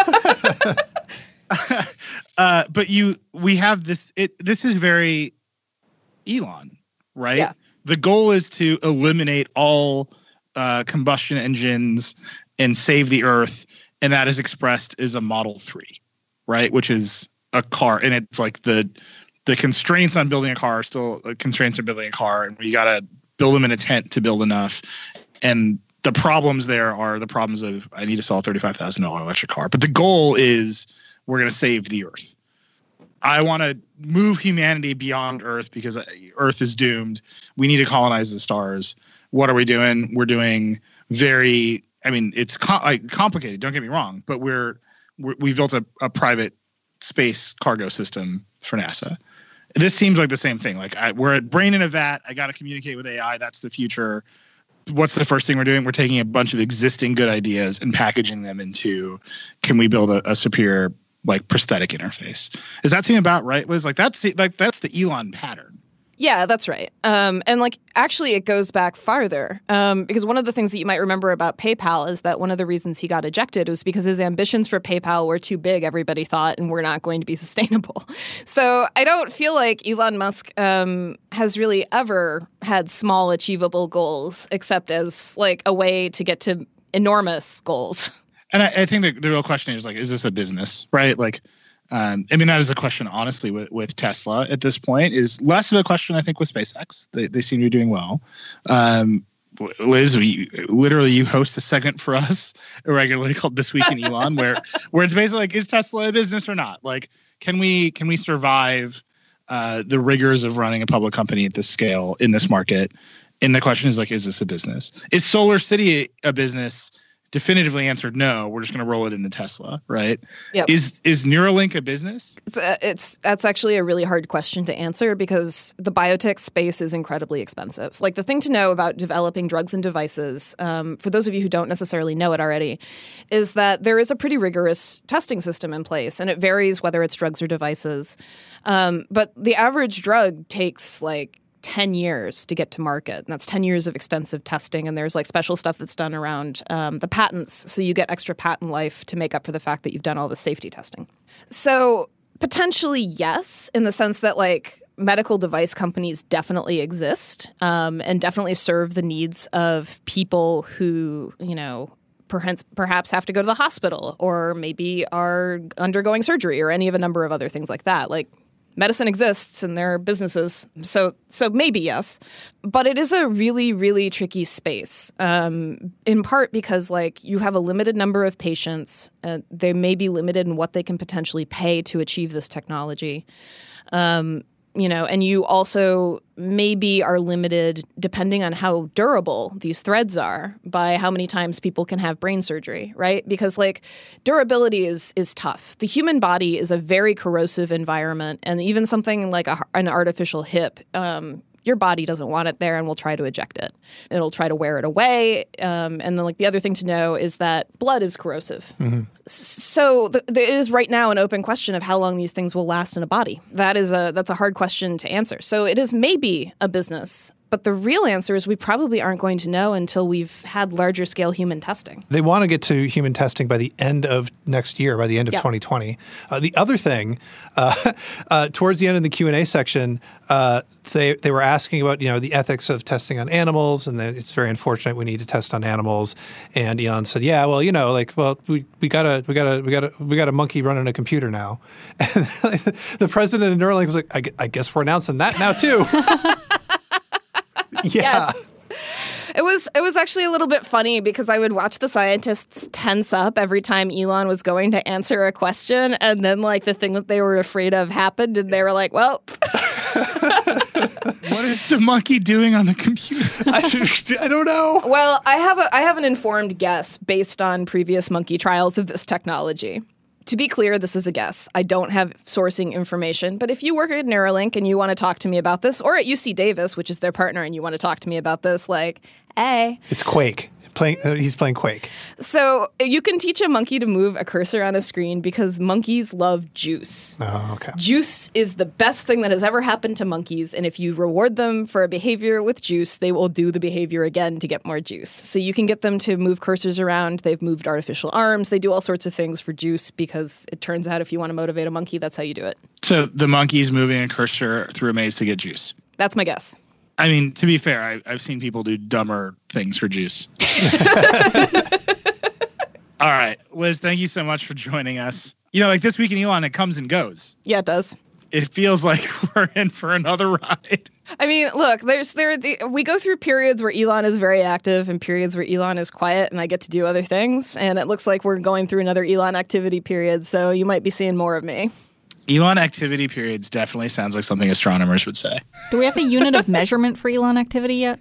Speaker 1: uh, but you, we have this. It this is very Elon, right?
Speaker 8: Yeah.
Speaker 1: The goal is to eliminate all uh, combustion engines and save the Earth, and that is expressed as a Model three, right? Which is a car, and it's like the. The constraints on building a car are still uh, constraints on building a car, and you got to build them in a tent to build enough. And the problems there are the problems of I need to sell a thirty-five thousand dollars electric car. But the goal is we're going to save the Earth. I want to move humanity beyond Earth because Earth is doomed. We need to colonize the stars. What are we doing? We're doing very, I mean, it's com- like complicated. Don't get me wrong, but we're, we're we've built a, a private space cargo system for NASA. This seems like the same thing. Like I, we're at brain in a vat. I got to communicate with A I. That's the future. What's the first thing we're doing? We're taking a bunch of existing good ideas and packaging them into, can we build a, a superior like prosthetic interface? Does that seem about right, Liz? Like that's the, like that's the Elon pattern.
Speaker 8: Yeah, that's right. Um, and like, actually, it goes back farther um, because one of the things that you might remember about PayPal is that one of the reasons he got ejected was because his ambitions for PayPal were too big, everybody thought, and were not going to be sustainable. So I don't feel like Elon Musk um, has really ever had small, achievable goals, except as like a way to get to enormous goals.
Speaker 1: And I, I think the, the real question is like, is this a business, right? Like, Um, I mean, that is a question, honestly, with, with Tesla at this point is less of a question, I think, with SpaceX. They they seem to be doing well. Um, Liz, we, literally, you host a segment for us regularly called This Week in Elon, where where it's basically like, is Tesla a business or not? Like, can we can we survive uh, the rigors of running a public company at this scale in this market? And the question is like, is this a business? Is Solar City a business definitively answered no, we're just going to roll it into Tesla, right?
Speaker 8: Yep.
Speaker 1: Is is Neuralink a business?
Speaker 8: It's, a, it's that's actually a really hard question to answer because the biotech space is incredibly expensive. Like the thing to know about developing drugs and devices, um, for those of you who don't necessarily know it already, is that there is a pretty rigorous testing system in place, and it varies whether it's drugs or devices. Um, but the average drug takes like ten years to get to market. And that's ten years of extensive testing. And there's like special stuff that's done around um, the patents. So you get extra patent life to make up for the fact that you've done all the safety testing. So potentially, yes, in the sense that like medical device companies definitely exist um, and definitely serve the needs of people who, you know, perhaps perhaps have to go to the hospital or maybe are undergoing surgery or any of a number of other things like that. Like medicine exists and there are businesses. So so maybe yes. But it is a really, really tricky space, um, in part because like you have a limited number of patients. Uh, they may be limited in what they can potentially pay to achieve this technology. Um, you know, and you also maybe are limited, depending on how durable these threads are, by how many times people can have brain surgery, right? Because like durability is is tough. The human body is a very corrosive environment, and even something like a, an artificial hip, um, your body doesn't want it there and will try to eject it. It'll try to wear it away. Um, and then like the other thing to know is that blood is corrosive. Mm-hmm. S- so the, the, it is right now an open question of how long these things will last in a body. That is a that's a hard question to answer. So it is maybe a business. But the real answer is we probably aren't going to know until we've had larger scale human testing.
Speaker 4: They want to get to human testing by the end of next year, by the end of
Speaker 8: yep.
Speaker 4: twenty twenty. Uh, the other thing, uh, uh, towards the end of the Q and A section, uh, they they were asking about you know the ethics of testing on animals, and that it's very unfortunate we need to test on animals. And Elon said, "Yeah, well, you know, like, well, we we got a we got a we got a we got a monkey running a computer now." And the president of Neuralink was like, I, "I guess we're announcing that now too." Yeah.
Speaker 8: Yes. It was it was actually a little bit funny because I would watch the scientists tense up every time Elon was going to answer a question, and then like the thing that they were afraid of happened, and they were like, "Well,
Speaker 1: what is the monkey doing on the computer?"
Speaker 4: I, I don't know.
Speaker 8: Well, I have a I have an informed guess based on previous monkey trials of this technology. To be clear, this is a guess. I don't have sourcing information, but if you work at Neuralink and you want to talk to me about this, or at U C Davis, which is their partner, and you want to talk to me about this, like, hey.
Speaker 4: It's Quake. Playing, uh, he's playing Quake.
Speaker 8: So you can teach a monkey to move a cursor on a screen because monkeys love juice.
Speaker 4: Oh, okay.
Speaker 8: Juice is the best thing that has ever happened to monkeys, and if you reward them for a behavior with juice, they will do the behavior again to get more juice. So you can get them to move cursors around. They've moved artificial arms. They do all sorts of things for juice because it turns out if you want to motivate a monkey, that's how you do it.
Speaker 1: So the monkey's moving a cursor through a maze to get juice.
Speaker 8: That's my guess.
Speaker 1: I mean, to be fair, I, I've seen people do dumber things for juice. All right, Liz, thank you so much for joining us. You know, like this week in Elon, it comes and goes.
Speaker 8: Yeah, it does.
Speaker 1: It feels like we're in for another ride.
Speaker 8: I mean, look, there's there the, we go through periods where Elon is very active and periods where Elon is quiet, and I get to do other things. And it looks like we're going through another Elon activity period, so you might be seeing more of me.
Speaker 1: Elon activity periods definitely sounds like something astronomers would say.
Speaker 6: Do we have a unit of measurement for Elon activity yet?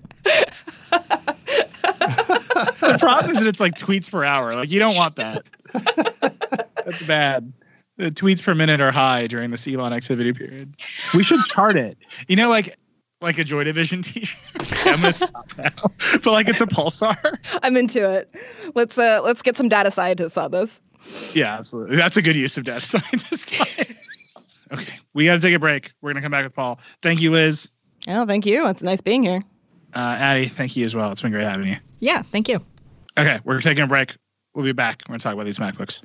Speaker 1: The problem is that it's like tweets per hour. Like, you don't want that. That's bad. The tweets per minute are high during this Elon activity period. We should chart it. You know, like like a Joy Division t-shirt. I'm gonna stop now. But like it's a pulsar.
Speaker 8: I'm into it. Let's uh let's get some data scientists on this.
Speaker 1: Yeah, absolutely. That's a good use of data scientist time. Okay, we got to take a break. We're going to come back with Paul. Thank you, Liz.
Speaker 8: Oh, thank you. It's nice being here.
Speaker 1: Uh, Addie, thank you as well. It's been great having you.
Speaker 6: Yeah, thank you.
Speaker 1: Okay, we're taking a break. We'll be back. We're going to talk about these MacBooks.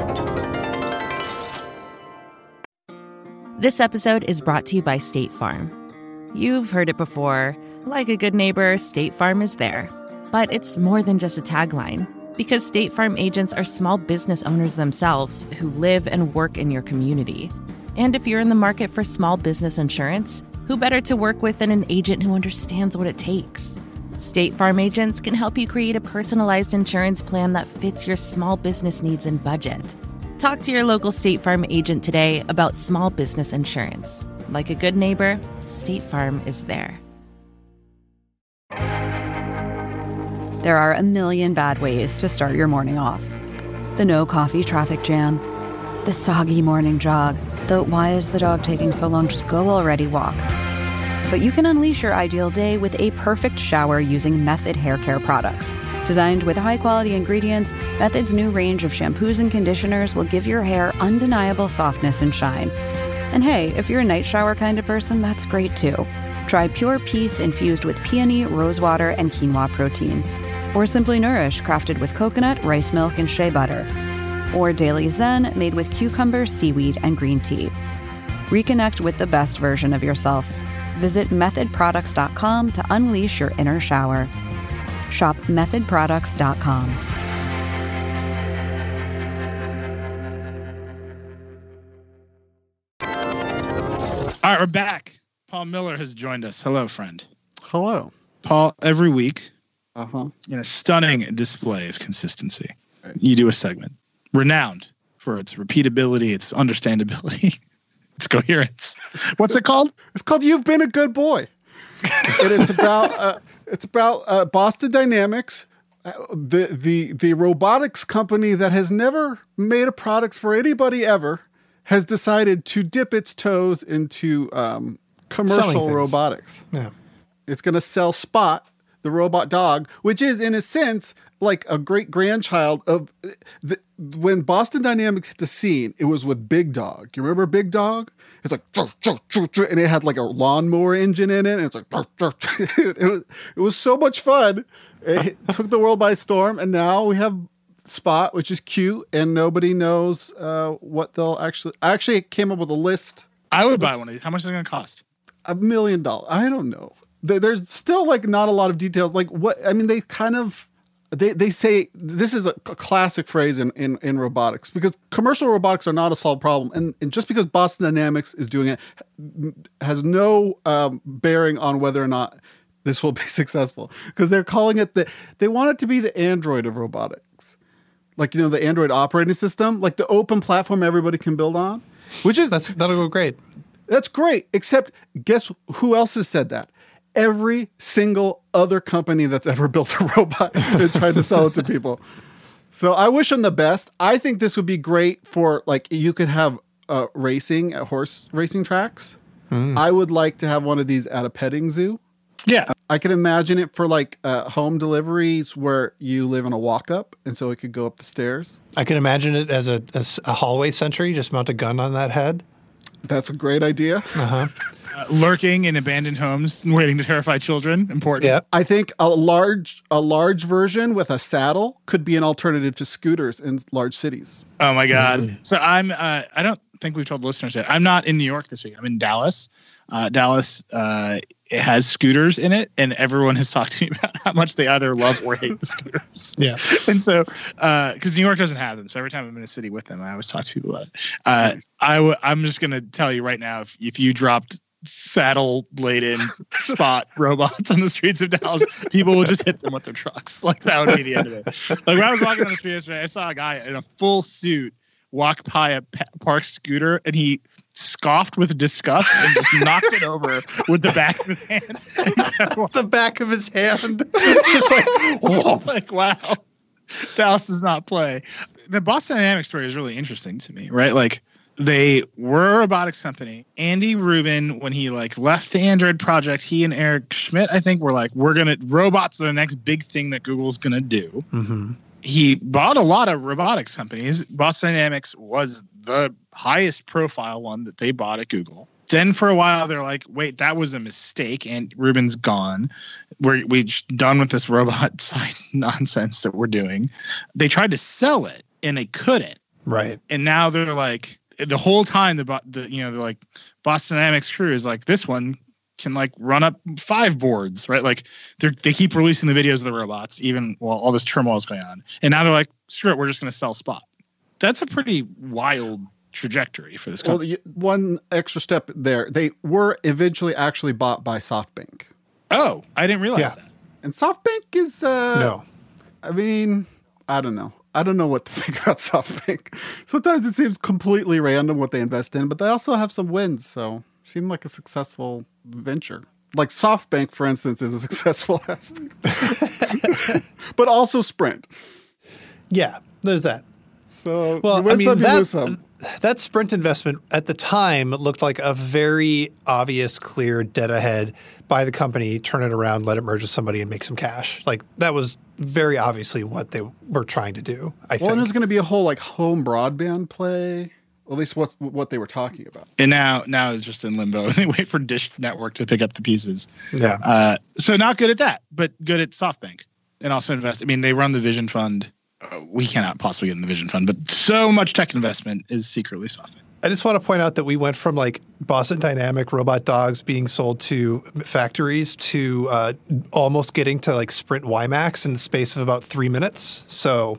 Speaker 9: This episode is brought to you by State Farm. You've heard it before. Like a good neighbor, State Farm is there. But it's more than just a tagline. Because State Farm agents are small business owners themselves who live and work in your community. And if you're in the market for small business insurance, who better to work with than an agent who understands what it takes? State Farm agents can help you create a personalized insurance plan that fits your small business needs and budget. Talk to your local State Farm agent today about small business insurance. Like a good neighbor, State Farm is there.
Speaker 10: there are a million bad ways to start your morning off. The no coffee traffic jam, the soggy morning jog, the why is the dog taking so long, just go already walk. But you can unleash your ideal day with a perfect shower using Method hair care products. Designed with high-quality ingredients, Method's new range of shampoos and conditioners will give your hair undeniable softness and shine. And hey, if you're a night shower kind of person, that's great too. Try Pure Peace infused with peony, rosewater, and quinoa protein. Or Simply Nourish, crafted with coconut, rice milk, and shea butter. Or Daily Zen, made with cucumber, seaweed, and green tea. Reconnect with the best version of yourself. Visit method products dot com to unleash your inner shower. Shop method products dot com.
Speaker 1: All right, we're back. Paul Miller has joined us. Hello, friend.
Speaker 11: Hello.
Speaker 1: Paul, every week,
Speaker 11: uh-huh.
Speaker 1: in a stunning display of consistency, you do a segment renowned for its repeatability, its understandability, its coherence. What's it called?
Speaker 11: It's called You've Been a Good Boy. And it's about uh, it's about uh, Boston Dynamics, uh, the the the robotics company that has never made a product for anybody ever, has decided to dip its toes into um, commercial robotics.
Speaker 4: Yeah.
Speaker 11: It's going to sell Spot, the robot dog, which is in a sense like a great grandchild of the, when Boston Dynamics hit the scene. It was with Big Dog. You remember Big Dog? It's like, and it had like a lawnmower engine in it. And it's like, it was it was so much fun. It took the world by storm, and now we have Spot, which is cute, and nobody knows uh, what they'll actually. I actually came up with a list.
Speaker 1: I would buy one of these. How much is it going to cost?
Speaker 11: A million dollars. I don't know. There's still like not a lot of details. Like what? I mean, they kind of they they say this is a classic phrase in, in, in robotics, because commercial robotics are not a solved problem, and, and just because Boston Dynamics is doing it has no um, bearing on whether or not this will be successful, because they're calling it the they want it to be the Android of robotics. Like, you know, the Android operating system, like the open platform everybody can build on, which is
Speaker 4: That's that'll go great.
Speaker 11: That's great. Except guess who else has said that? Every single other company that's ever built a robot and tried to sell it to people. So I wish them the best. I think this would be great for, like, you could have uh, racing at horse racing tracks. Mm. I would like to have one of these at a petting zoo.
Speaker 1: Yeah.
Speaker 11: I can imagine it for like uh, home deliveries where you live in a walk up, and so it could go up the stairs.
Speaker 4: I can imagine it as a, as a hallway sentry, just mount a gun on that head.
Speaker 11: That's a great idea.
Speaker 4: Uh-huh.
Speaker 1: Uh, lurking in abandoned homes and waiting to terrify children. Important.
Speaker 11: Yeah. I think a large a large version with a saddle could be an alternative to scooters in large cities.
Speaker 1: Oh my God. Mm. So I'm uh, I don't think we've told the listeners yet. I'm not in New York this week. I'm in Dallas. Uh, Dallas uh, it has scooters in it, and everyone has talked to me about how much they either love or hate the scooters.
Speaker 4: Yeah.
Speaker 1: And so, uh, because New York doesn't have them, so every time I'm in a city with them, I always talk to people about it. Uh, I w- I'm just going to tell you right now, if, if you dropped saddle-laden Spot robots on the streets of Dallas, people will just hit them with their trucks. Like, that would be the end of it. Like, when I was walking on the street yesterday, I saw a guy in a full suit walk by a pa- parked scooter, and he scoffed with disgust and just knocked it over with the back of his hand.
Speaker 4: The back of his hand. Just like, whoa.
Speaker 1: Like, wow. Dallas does not play. The Boston Dynamics story is really interesting to me, right? Like, they were a robotics company. Andy Rubin, when he like left the Android project, he and Eric Schmidt, I think, were like, we're going to, robots are the next big thing that Google's going to do.
Speaker 4: Mm-hmm.
Speaker 1: He bought a lot of robotics companies. Boston Dynamics was the highest profile one that they bought at Google. Then for a while, they're like, wait, that was a mistake. And Rubin's gone. We're we done with this robot side nonsense that we're doing. They tried to sell it and they couldn't.
Speaker 4: Right.
Speaker 1: And now they're like, the whole time, the, the you know, they're like, Boston Dynamics crew is like, this one can like run up five boards, right? Like they they keep releasing the videos of the robots, even while all this turmoil is going on. And now they're like, screw it, we're just going to sell Spot. That's a pretty wild trajectory for this company.
Speaker 11: Well, one extra step there. They were eventually actually bought by SoftBank.
Speaker 1: Oh, I didn't realize
Speaker 11: yeah.
Speaker 1: that.
Speaker 11: And SoftBank is, uh,
Speaker 4: no,
Speaker 11: I mean, I don't know. I don't know what to think about SoftBank. Sometimes it seems completely random what they invest in, but they also have some wins. So seem like a successful venture. Like SoftBank, for instance, is a successful aspect. but also Sprint.
Speaker 4: Yeah, there's that.
Speaker 11: So
Speaker 4: well,
Speaker 11: you win
Speaker 4: I mean,
Speaker 11: some, you
Speaker 4: that,
Speaker 11: lose some.
Speaker 4: That Sprint investment at the time looked like a very obvious, clear dead ahead. Buy the company, turn it around, let it merge with somebody, and make some cash. Like that was very obviously what they were trying to do. I
Speaker 11: well,
Speaker 4: think.
Speaker 11: and there's going to be a whole like home broadband play. At least what's what they were talking about.
Speaker 1: And now, now it's just in limbo. They wait for Dish Network to pick up the pieces.
Speaker 4: Yeah.
Speaker 1: Uh, so not good at that, but good at SoftBank, and also invest. I mean, they run the Vision Fund. Uh, we cannot possibly get in the Vision Fund, but so much tech investment is secretly SoftBank.
Speaker 4: I just want to point out that we went from like Boston Dynamic robot dogs being sold to factories to uh, almost getting to like Sprint WiMAX in the space of about three minutes. So,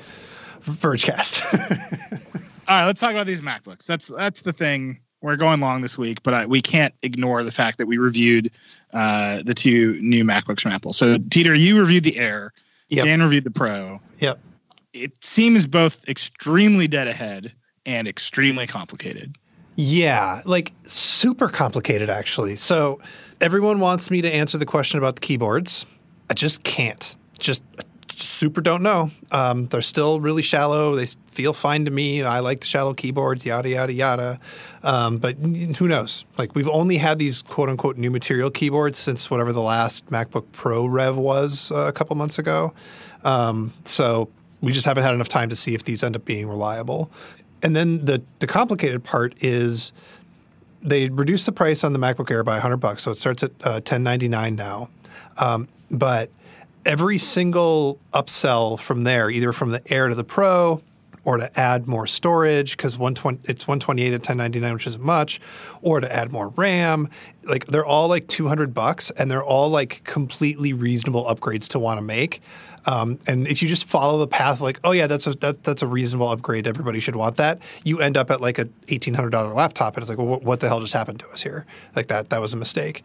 Speaker 4: Vergecast.
Speaker 1: All right, let's talk about these MacBooks. That's that's the thing. We're going long this week, but I, we can't ignore the fact that we reviewed uh, the two new MacBooks from Apple. So, Teeter, you reviewed the Air.
Speaker 4: Yep.
Speaker 1: Dan reviewed the Pro.
Speaker 4: Yep.
Speaker 1: It seems both extremely dead ahead and extremely complicated.
Speaker 4: Yeah, like super complicated, actually. So everyone wants me to answer the question about the keyboards. I just can't. Just super don't know. Um, they're still really shallow. They feel fine to me. I like the shallow keyboards, yada, yada, yada. Um, but who knows? Like we've only had these quote unquote new material keyboards since whatever the last MacBook Pro rev was uh, a couple months ago. Um, so we just haven't had enough time to see if these end up being reliable. And then the the complicated part is they reduced the price on the MacBook Air by one hundred bucks, so it starts at uh, ten ninety-nine now. Um, but every single upsell from there, either from the Air to the Pro or to add more storage, because it's one twenty-eight at ten ninety-nine, which isn't much, or to add more RAM, like they're all like two hundred bucks, and they're all like completely reasonable upgrades to want to make. Um, and if you just follow the path, like, oh yeah, that's a that, that's a reasonable upgrade. Everybody should want that. You end up at like a eighteen hundred dollars laptop, and it's like, well, what the hell just happened to us here? Like that that was a mistake.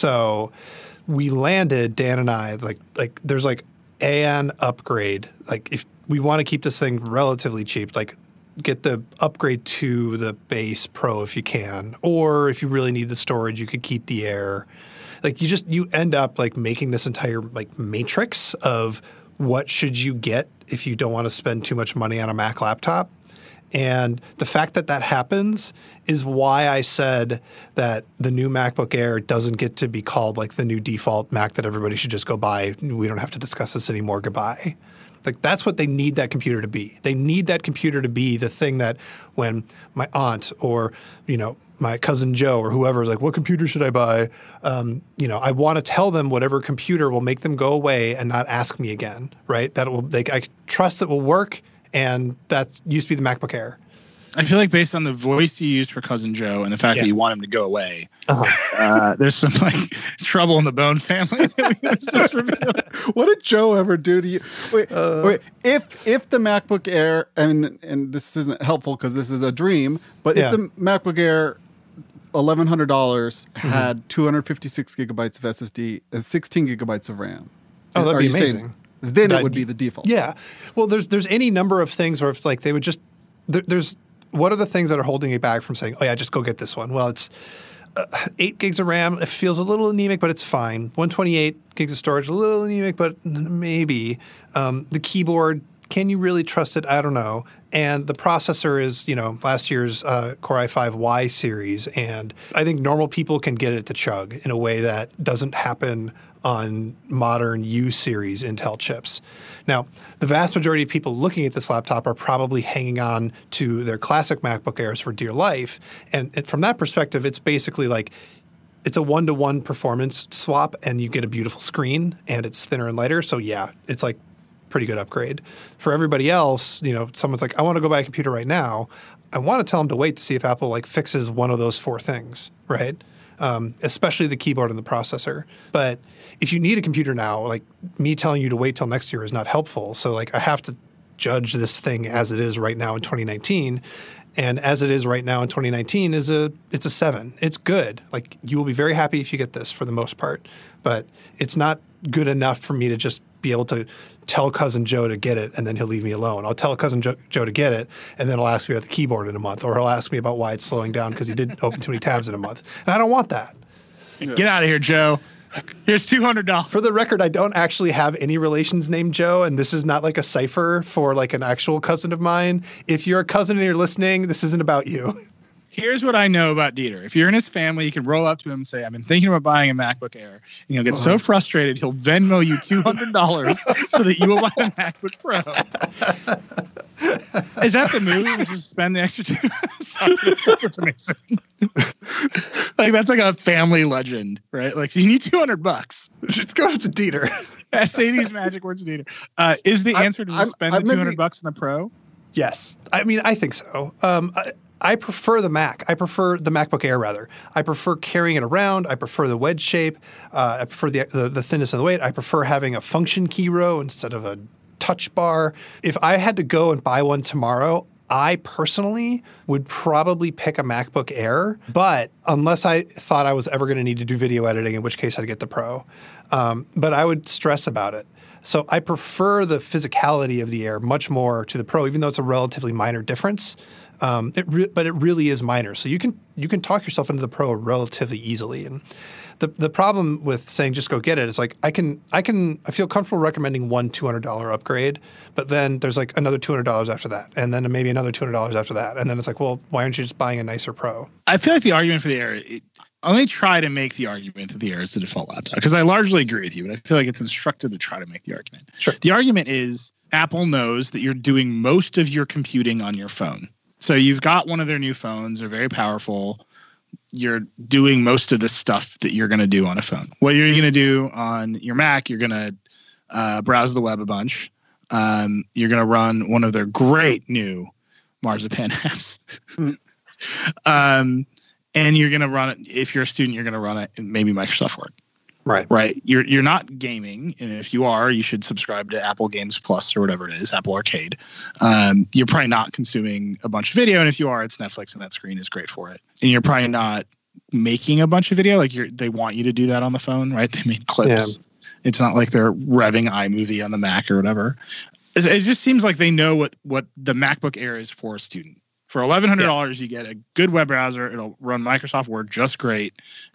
Speaker 4: So we landed, Dan and I, like like there's like an upgrade. Like if we want to keep this thing relatively cheap, like get the upgrade to the base Pro if you can, or if you really need the storage, you could keep the Air. Like you just you end up like making this entire like matrix of what should you get if you don't want to spend too much money on a Mac laptop. And the fact that that happens is why I said that the new MacBook Air doesn't get to be called like the new default Mac that everybody should just go buy. We don't have to discuss this anymore. Goodbye. Like that's what they need that computer to be. They need that computer to be the thing that when my aunt or, you know, my cousin Joe or whoever is like, what computer should I buy? Um, you know, I want to tell them whatever computer will make them go away and not ask me again, right? That will, they, I trust it will work, and that used to be the MacBook Air.
Speaker 1: I feel like based on the voice you used for Cousin Joe and the fact
Speaker 4: Yeah.
Speaker 1: that you want him to go away,
Speaker 4: Uh-huh.
Speaker 1: uh, there's some like trouble in the Bone family. That we just revealed.
Speaker 11: What did Joe ever do to you? Wait,
Speaker 4: Uh,
Speaker 11: wait. If if the MacBook Air, and and this isn't helpful because this is a dream, but
Speaker 4: Yeah.
Speaker 11: if the MacBook Air, eleven hundred dollars, had two hundred fifty-six gigabytes of S S D and sixteen gigabytes of RAM,
Speaker 4: Oh, that'd
Speaker 11: are
Speaker 4: be
Speaker 11: you saying
Speaker 4: amazing.
Speaker 11: then
Speaker 4: That-
Speaker 11: it would be the default.
Speaker 4: Yeah. Well, there's there's any number of things where it's like they would just there, there's what are the things that are holding you back from saying, oh yeah, just go get this one? Well, it's uh, eight gigs of RAM. It feels a little anemic, but it's fine. one twenty-eight gigs of storage, a little anemic, but maybe. Um, the keyboard, can you really trust it? I don't know. And the processor is, you know, last year's uh, Core i five Y series, and I think normal people can get it to chug in a way that doesn't happen on modern U series Intel chips. Now, the vast majority of people looking at this laptop are probably hanging on to their classic MacBook Airs for dear life. And, and from that perspective, it's basically like it's a one-to-one performance swap, and you get a beautiful screen, and it's thinner and lighter. So yeah, it's like pretty good upgrade. For everybody else, you know, someone's like, I want to go buy a computer right now. I want to tell them to wait to see if Apple like fixes one of those four things, right? Um, especially the keyboard and the processor. But if you need a computer now, like me telling you to wait till next year is not helpful. So like I have to judge this thing as it is right now in twenty nineteen. And as it is right now in twenty nineteen is a it's a seven. It's good. Like you will be very happy if you get this for the most part. But it's not good enough for me to just be able to tell Cousin Joe to get it and then he'll leave me alone. I'll tell Cousin Joe, Joe to get it and then he'll ask me about the keyboard in a month, or he'll ask me about why it's slowing down because he didn't open too many tabs in a month. And I don't want that.
Speaker 1: Get out of here, Joe. Here's two hundred dollars.
Speaker 4: For the record, I don't actually have any relations named Joe, and this is not like a cipher for like an actual cousin of mine. If you're a cousin and you're listening, this isn't about you.
Speaker 1: Here's what I know about Dieter. If you're in his family, you can roll up to him and say, I've been thinking about buying a MacBook Air. And he'll get so frustrated, he'll Venmo you two hundred dollars so that you will buy a MacBook Pro. Is that the move? We just spend the extra two? Sorry, that's, that's amazing. Like, that's like a family legend, right? Like, you need two hundred bucks.
Speaker 4: Just go to Dieter.
Speaker 1: Yeah, say these magic words to Dieter. Uh, is the answer to just
Speaker 11: I'm-
Speaker 1: spend
Speaker 11: I'm
Speaker 1: the two hundred
Speaker 11: maybe-
Speaker 1: bucks on the Pro?
Speaker 4: Yes. I mean, I think so. Um, I, I prefer the Mac. I prefer the MacBook Air, rather. I prefer carrying it around. I prefer the wedge shape. Uh, I prefer the, the the thinness of the weight. I prefer having a function key row instead of a touch bar. If I had to go and buy one tomorrow, I personally would probably pick a MacBook Air, but unless I thought I was ever going to need to do video editing, in which case I'd get the Pro. Um, but I would stress about it. So I prefer the physicality of the Air much more to the Pro, even though it's a relatively minor difference. Um, it re- but it really is minor. So you can you can talk yourself into the Pro relatively easily. And the the problem with saying just go get it is like I can I can I feel comfortable recommending one two hundred dollars upgrade, but then there's like another two hundred dollars after that, and then maybe another two hundred dollars after that, and then it's like, well, why aren't you just buying a nicer Pro?
Speaker 1: I feel like the argument for the Air, it, I only try to make the argument that the Air is the default laptop because I largely agree with you, but I feel like it's instructive to try to make the argument.
Speaker 4: Sure.
Speaker 1: The argument is Apple knows that you're doing most of your computing on your phone. So you've got one of their new phones. They're very powerful. You're doing most of the stuff that you're going to do on a phone. What you're going to do on your Mac, you're going to uh, browse the web a bunch. Um, you're going to run one of their great new Marzipan apps. um, and you're going to run it. If you're a student, you're going to run it in maybe Microsoft Word.
Speaker 4: Right.
Speaker 1: Right. You're you're not gaming. And if you are, you should subscribe to Apple Games Plus or whatever it is, Apple Arcade. Um, you're probably not consuming a bunch of video. And if you are, it's Netflix and that screen is great for it. And you're probably not making a bunch of video. Like you're they want you to do that on the phone, right? They made clips. Yeah. It's not like they're revving iMovie on the Mac or whatever. It, it just seems like they know what, what the MacBook Air is for a student. For eleven hundred dollars, yeah. You get a good web browser. It'll run Microsoft Word just great.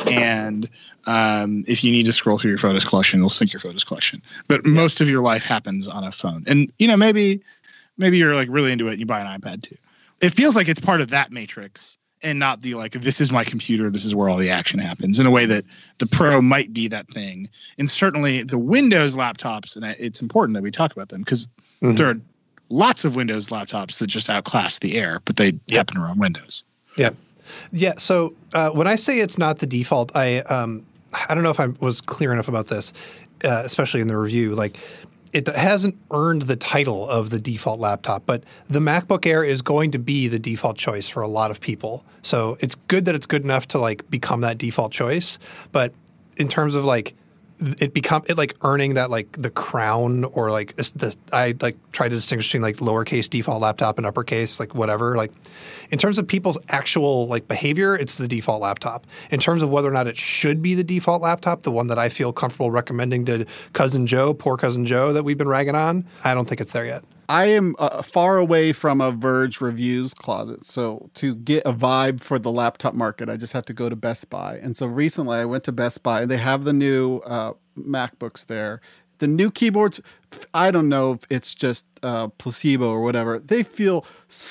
Speaker 1: And um, if you need to scroll through your photos collection, it'll sync your photos collection. But yeah. Most of your life happens on a phone. And, you know, maybe maybe you're like really into it and you buy an iPad too. It feels like it's part of that matrix and not the like, this is my computer, this is where all the action happens, in a way that the Pro might be that thing. And certainly the Windows laptops, and it's important that we talk about them because mm-hmm. there are lots of Windows laptops that just outclass the Air, but they yep. happen to run Windows.
Speaker 4: Yeah. Yeah. So uh, when I say it's not the default, I um, I don't know if I was clear enough about this, uh, especially in the review. Like, it hasn't earned the title of the default laptop, but the MacBook Air is going to be the default choice for a lot of people. So it's good that it's good enough to like become that default choice. But in terms of like it become it like earning that like the crown or like the I like try to distinguish between like lowercase default laptop and uppercase like whatever, like in terms of people's actual like behavior, it's the default laptop. In terms of whether or not it should be the default laptop, the one that I feel comfortable recommending to cousin Joe, poor cousin Joe that we've been ragging on, I don't think it's there yet.
Speaker 11: I am uh, far away from a Verge reviews closet. So to get a vibe for the laptop market, I just have to go to Best Buy. And so recently I went to Best Buy and they have the new uh, MacBooks there. The new keyboards, I don't know if it's just uh, placebo or whatever. They feel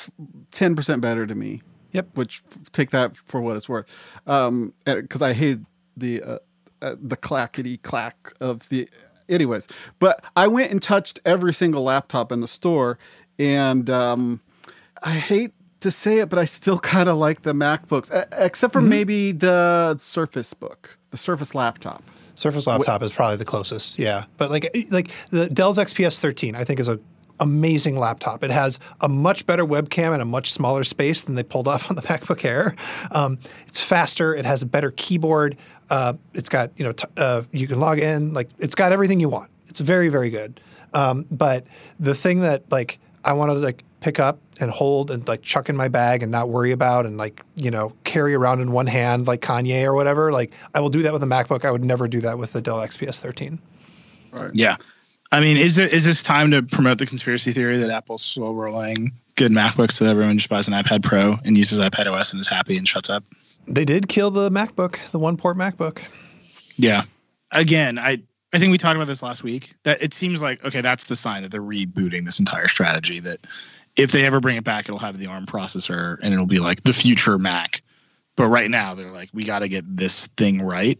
Speaker 11: ten percent better to me.
Speaker 4: Yep.
Speaker 11: Which, take that for what it's worth. Um, because I hate the, uh, uh, the clackety clack of the... Anyways, but I went and touched every single laptop in the store, and um, I hate to say it, but I still kind of like the MacBooks, except for mm-hmm. maybe the Surface Book, the Surface laptop.
Speaker 4: Surface laptop Wh- is probably the closest, yeah. But like like the Dell's X P S thirteen, I think is a amazing laptop. It has a much better webcam and a much smaller space than they pulled off on the MacBook Air. Um, it's faster. It has a better keyboard. Uh, it's got, you know, t- uh, you can log in. Like, it's got everything you want. It's very, very good. Um, but the thing that, like, I want to, like, pick up and hold and, like, chuck in my bag and not worry about and, like, you know, carry around in one hand like Kanye or whatever, like, I will do that with a MacBook. I would never do that with the Dell X P S thirteen.
Speaker 1: Right. Yeah. I mean, is there is this time to promote the conspiracy theory that Apple's slow rolling good MacBooks so that everyone just buys an iPad Pro and uses iPadOS and is happy and shuts up?
Speaker 4: They did kill the MacBook, the one-port MacBook.
Speaker 1: Yeah. again, I I think we talked about this last week, that it seems like, okay, that's the sign that they're rebooting this entire strategy, that if they ever bring it back, it'll have the ARM processor and it'll be like the future Mac. But right now they're like, we got to get this thing right.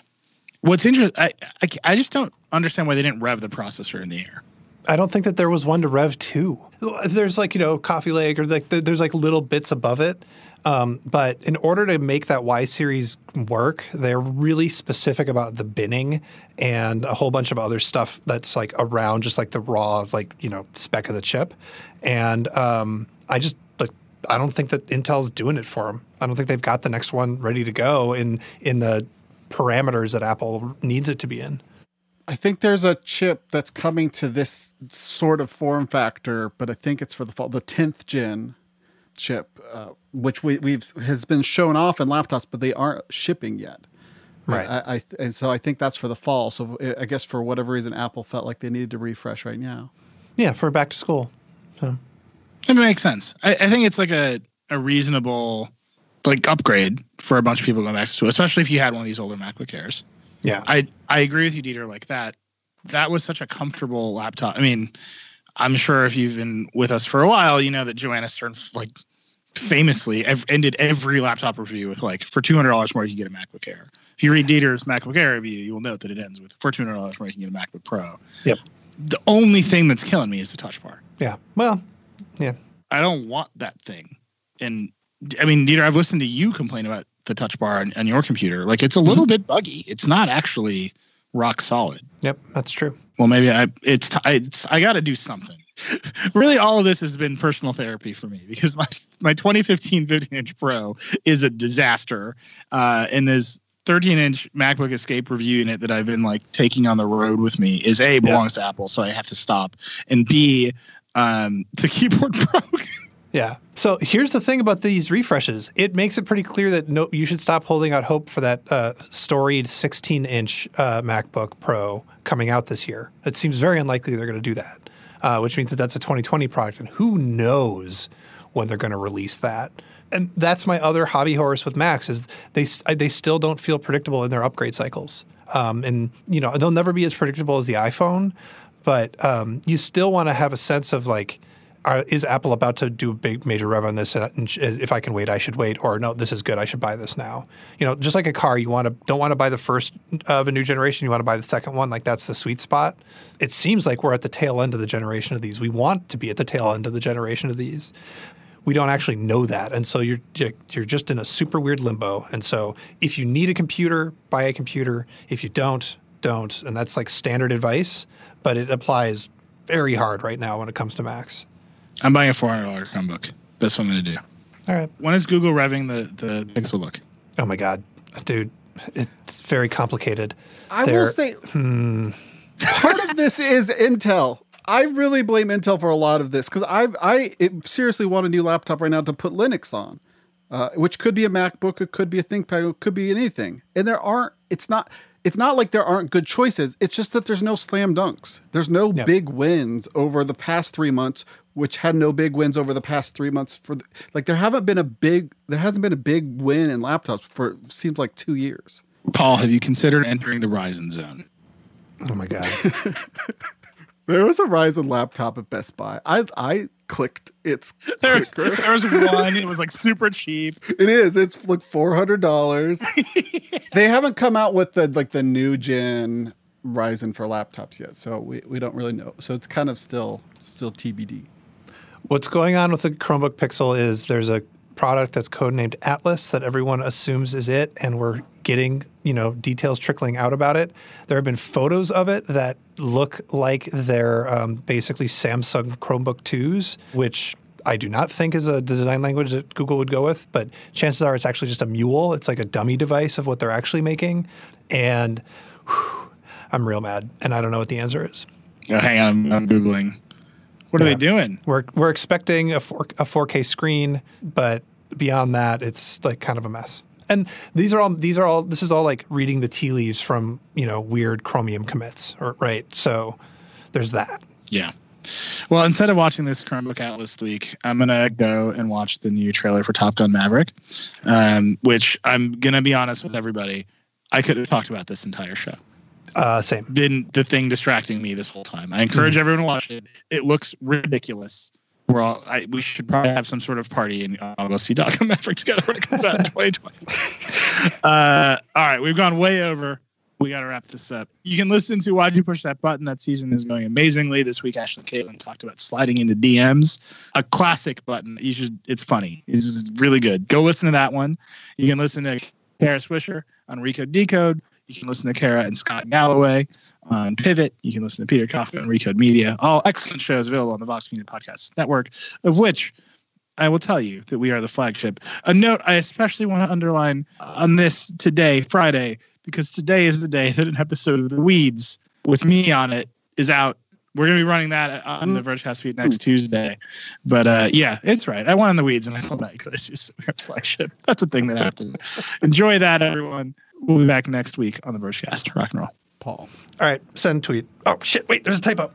Speaker 1: What's interesting, I, I I just don't understand why they didn't rev the processor in the air.
Speaker 4: I don't think that there was one to rev to. There's like, you know, Coffee Lake or like there's like little bits above it. Um, but in order to make that Y series work, they're really specific about the binning and a whole bunch of other stuff that's like around just like the raw, like, you know, spec of the chip. And um, I just like, I don't think that Intel's doing it for them. I don't think they've got the next one ready to go in, in the parameters that Apple needs it to be in.
Speaker 11: I think there's a chip that's coming to this sort of form factor, but I think it's for the fall, the tenth gen chip, uh, which we, we've has been shown off in laptops, but they aren't shipping yet.
Speaker 4: Right.
Speaker 11: I, I and so I think that's for the fall. So I guess for whatever reason, Apple felt like they needed to refresh right now.
Speaker 4: Yeah, for back to school. So
Speaker 1: it makes sense. I, I think it's like a, a reasonable like upgrade for a bunch of people going back to school, especially if you had one of these older MacBook Airs.
Speaker 4: Yeah,
Speaker 1: I I agree with you, Dieter. Like that, that was such a comfortable laptop. I mean, I'm sure if you've been with us for a while, you know that Joanna Stern like famously ev- ended every laptop review with like, for two hundred dollars more you can get a MacBook Air. If you read Dieter's MacBook Air review, you will note that it ends with for two hundred dollars more you can get a MacBook Pro.
Speaker 4: Yep.
Speaker 1: The only thing that's killing me is the Touch Bar.
Speaker 4: Yeah. Well, yeah.
Speaker 1: I don't want that thing. And I mean, Dieter, I've listened to you complain about the Touch Bar on, on your computer. Like, it's a little mm-hmm. bit buggy. It's not actually rock solid.
Speaker 4: Yep, that's true.
Speaker 1: Well, maybe I it's t- it's I got to do something. Really, all of this has been personal therapy for me because my my twenty fifteen fifteen inch Pro is a disaster, uh, and this thirteen inch MacBook Escape review unit that I've been like taking on the road with me is A, belongs yeah. to Apple, so I have to stop, and B, um, the keyboard broke.
Speaker 4: Yeah. So here's the thing about these refreshes. It makes it pretty clear that no, you should stop holding out hope for that uh, storied sixteen inch uh, MacBook Pro coming out this year. It seems very unlikely they're going to do that, uh, which means that that's a twenty twenty product. And who knows when they're going to release that. And that's my other hobby horse with Macs is they they still don't feel predictable in their upgrade cycles. Um, and, you know, they'll never be as predictable as the iPhone, but um, you still want to have a sense of like, Are, is Apple about to do a big major rev on this? And if I can wait, I should wait. Or no, this is good. I should buy this now. You know, just like a car, you want to don't want to buy the first of a new generation. You want to buy the second one. Like that's the sweet spot. It seems like we're at the tail end of the generation of these. We want to be at the tail end of the generation of these. We don't actually know that, and so you're you're just in a super weird limbo. And so if you need a computer, buy a computer. If you don't, don't. And that's like standard advice, but it applies very hard right now when it comes to Macs.
Speaker 1: I'm buying a four hundred dollars Chromebook. That's what I'm going to do.
Speaker 4: All right.
Speaker 1: When is Google revving the, the Pixelbook?
Speaker 4: Oh, my God. Dude, it's very complicated.
Speaker 11: I
Speaker 4: They're,
Speaker 11: will say
Speaker 4: hmm.
Speaker 11: part of this is Intel. I really blame Intel for a lot of this because I I it, seriously want a new laptop right now to put Linux on, uh, which could be a MacBook, it could be a ThinkPad, it could be anything. And there aren't, it's not... It's not like there aren't good choices. It's just that there's no slam dunks. There's no yep. big wins over the past three months, which had no big wins over the past three months. For the, like, there haven't been a big, there hasn't been a big win in laptops for seems like two years.
Speaker 1: Paul, have you considered entering the Ryzen zone?
Speaker 4: Oh my God.
Speaker 11: There was a Ryzen laptop at Best Buy. I I clicked it's
Speaker 1: there was, there was one. It was like super cheap.
Speaker 11: It is. It's like four hundred dollars. They haven't come out with the like the new gen Ryzen for laptops yet, so we, we don't really know. So it's kind of still still T B D.
Speaker 4: What's going on with the Chromebook Pixel is there's a product that's codenamed Atlas that everyone assumes is it, and we're getting, you know, details trickling out about it. There have been photos of it that look like they're um, basically Samsung Chromebook twos, which I do not think is a the design language that Google would go with, but chances are it's actually just a mule. It's like a dummy device of what they're actually making. And whew, I'm real mad, and I don't know what the answer is.
Speaker 1: Oh, hang on, I'm, I'm Googling. What are yeah. they doing?
Speaker 4: We're we're expecting a four, a four K screen, but beyond that, it's like kind of a mess. And these are all these are all this is all like reading the tea leaves from, you know, weird Chromium commits, or, right? So there's that.
Speaker 1: Yeah. Well, instead of watching this Chromebook Atlas leak, I'm gonna go and watch the new trailer for Top Gun Maverick, um, which I'm gonna be honest with everybody, I could have talked about this entire show.
Speaker 4: Uh, same.
Speaker 1: been the thing distracting me this whole time. I encourage mm. everyone to watch it. It looks ridiculous. We're all. I, we should probably have some sort of party and I'll go see Top Gun Maverick together when it comes out in twenty twenty. Uh, all right, we've gone way over. We got to wrap this up. You can listen to Why'd You Push That Button? That season is going amazingly. This week, Ashley Caitlin talked about sliding into D Ms. A classic button. You should. It's funny. It's really good. Go listen to that one. You can listen to Kara Swisher on Recode Decode. You can listen to Kara and Scott Galloway on Pivot. You can listen to Peter Kaufman on Recode Media. All excellent shows available on the Vox Media Podcast Network, of which I will tell you that we are the flagship. A note I especially want to underline on this today, Friday, because today is the day that an episode of The Weeds with me on it is out. We're going to be running that on the Vergecast feed next Tuesday. But uh, yeah, it's right. I went on The Weeds and I thought that because we're the flagship. That's a thing that happened. Enjoy that, everyone. We'll be back next week on the Vergecast. Rock and roll.
Speaker 11: Paul.
Speaker 4: All right, send tweet. Oh, shit. Wait, there's a typo.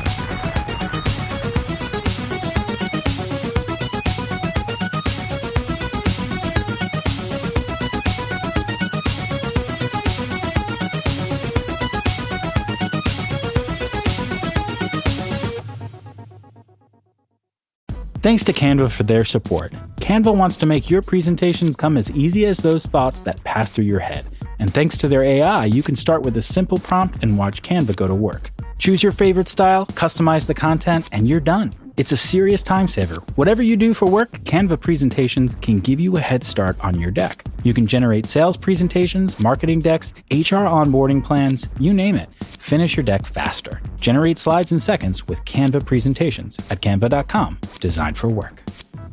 Speaker 2: Thanks to Canva for their support. Canva wants to make your presentations come as easy as those thoughts that pass through your head. And thanks to their A I, you can start with a simple prompt and watch Canva go to work. Choose your favorite style, customize the content, and you're done. It's a serious time saver. Whatever you do for work, Canva presentations can give you a head start on your deck. You can generate sales presentations, marketing decks, H R onboarding plans, you name it. Finish your deck faster. Generate slides in seconds with Canva presentations at canva dot com. Designed for work.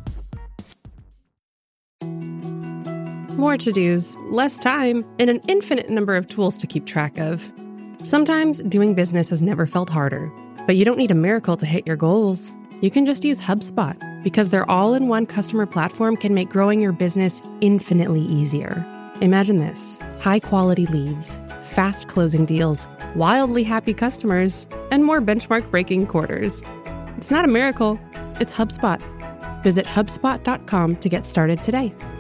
Speaker 12: More to-dos, less time, and an infinite number of tools to keep track of. Sometimes doing business has never felt harder, but you don't need a miracle to hit your goals. You can just use HubSpot, because their all-in-one customer platform can make growing your business infinitely easier. Imagine this: high-quality leads, fast closing deals, wildly happy customers, and more benchmark-breaking quarters. It's not a miracle, it's HubSpot. Visit HubSpot dot com to get started today.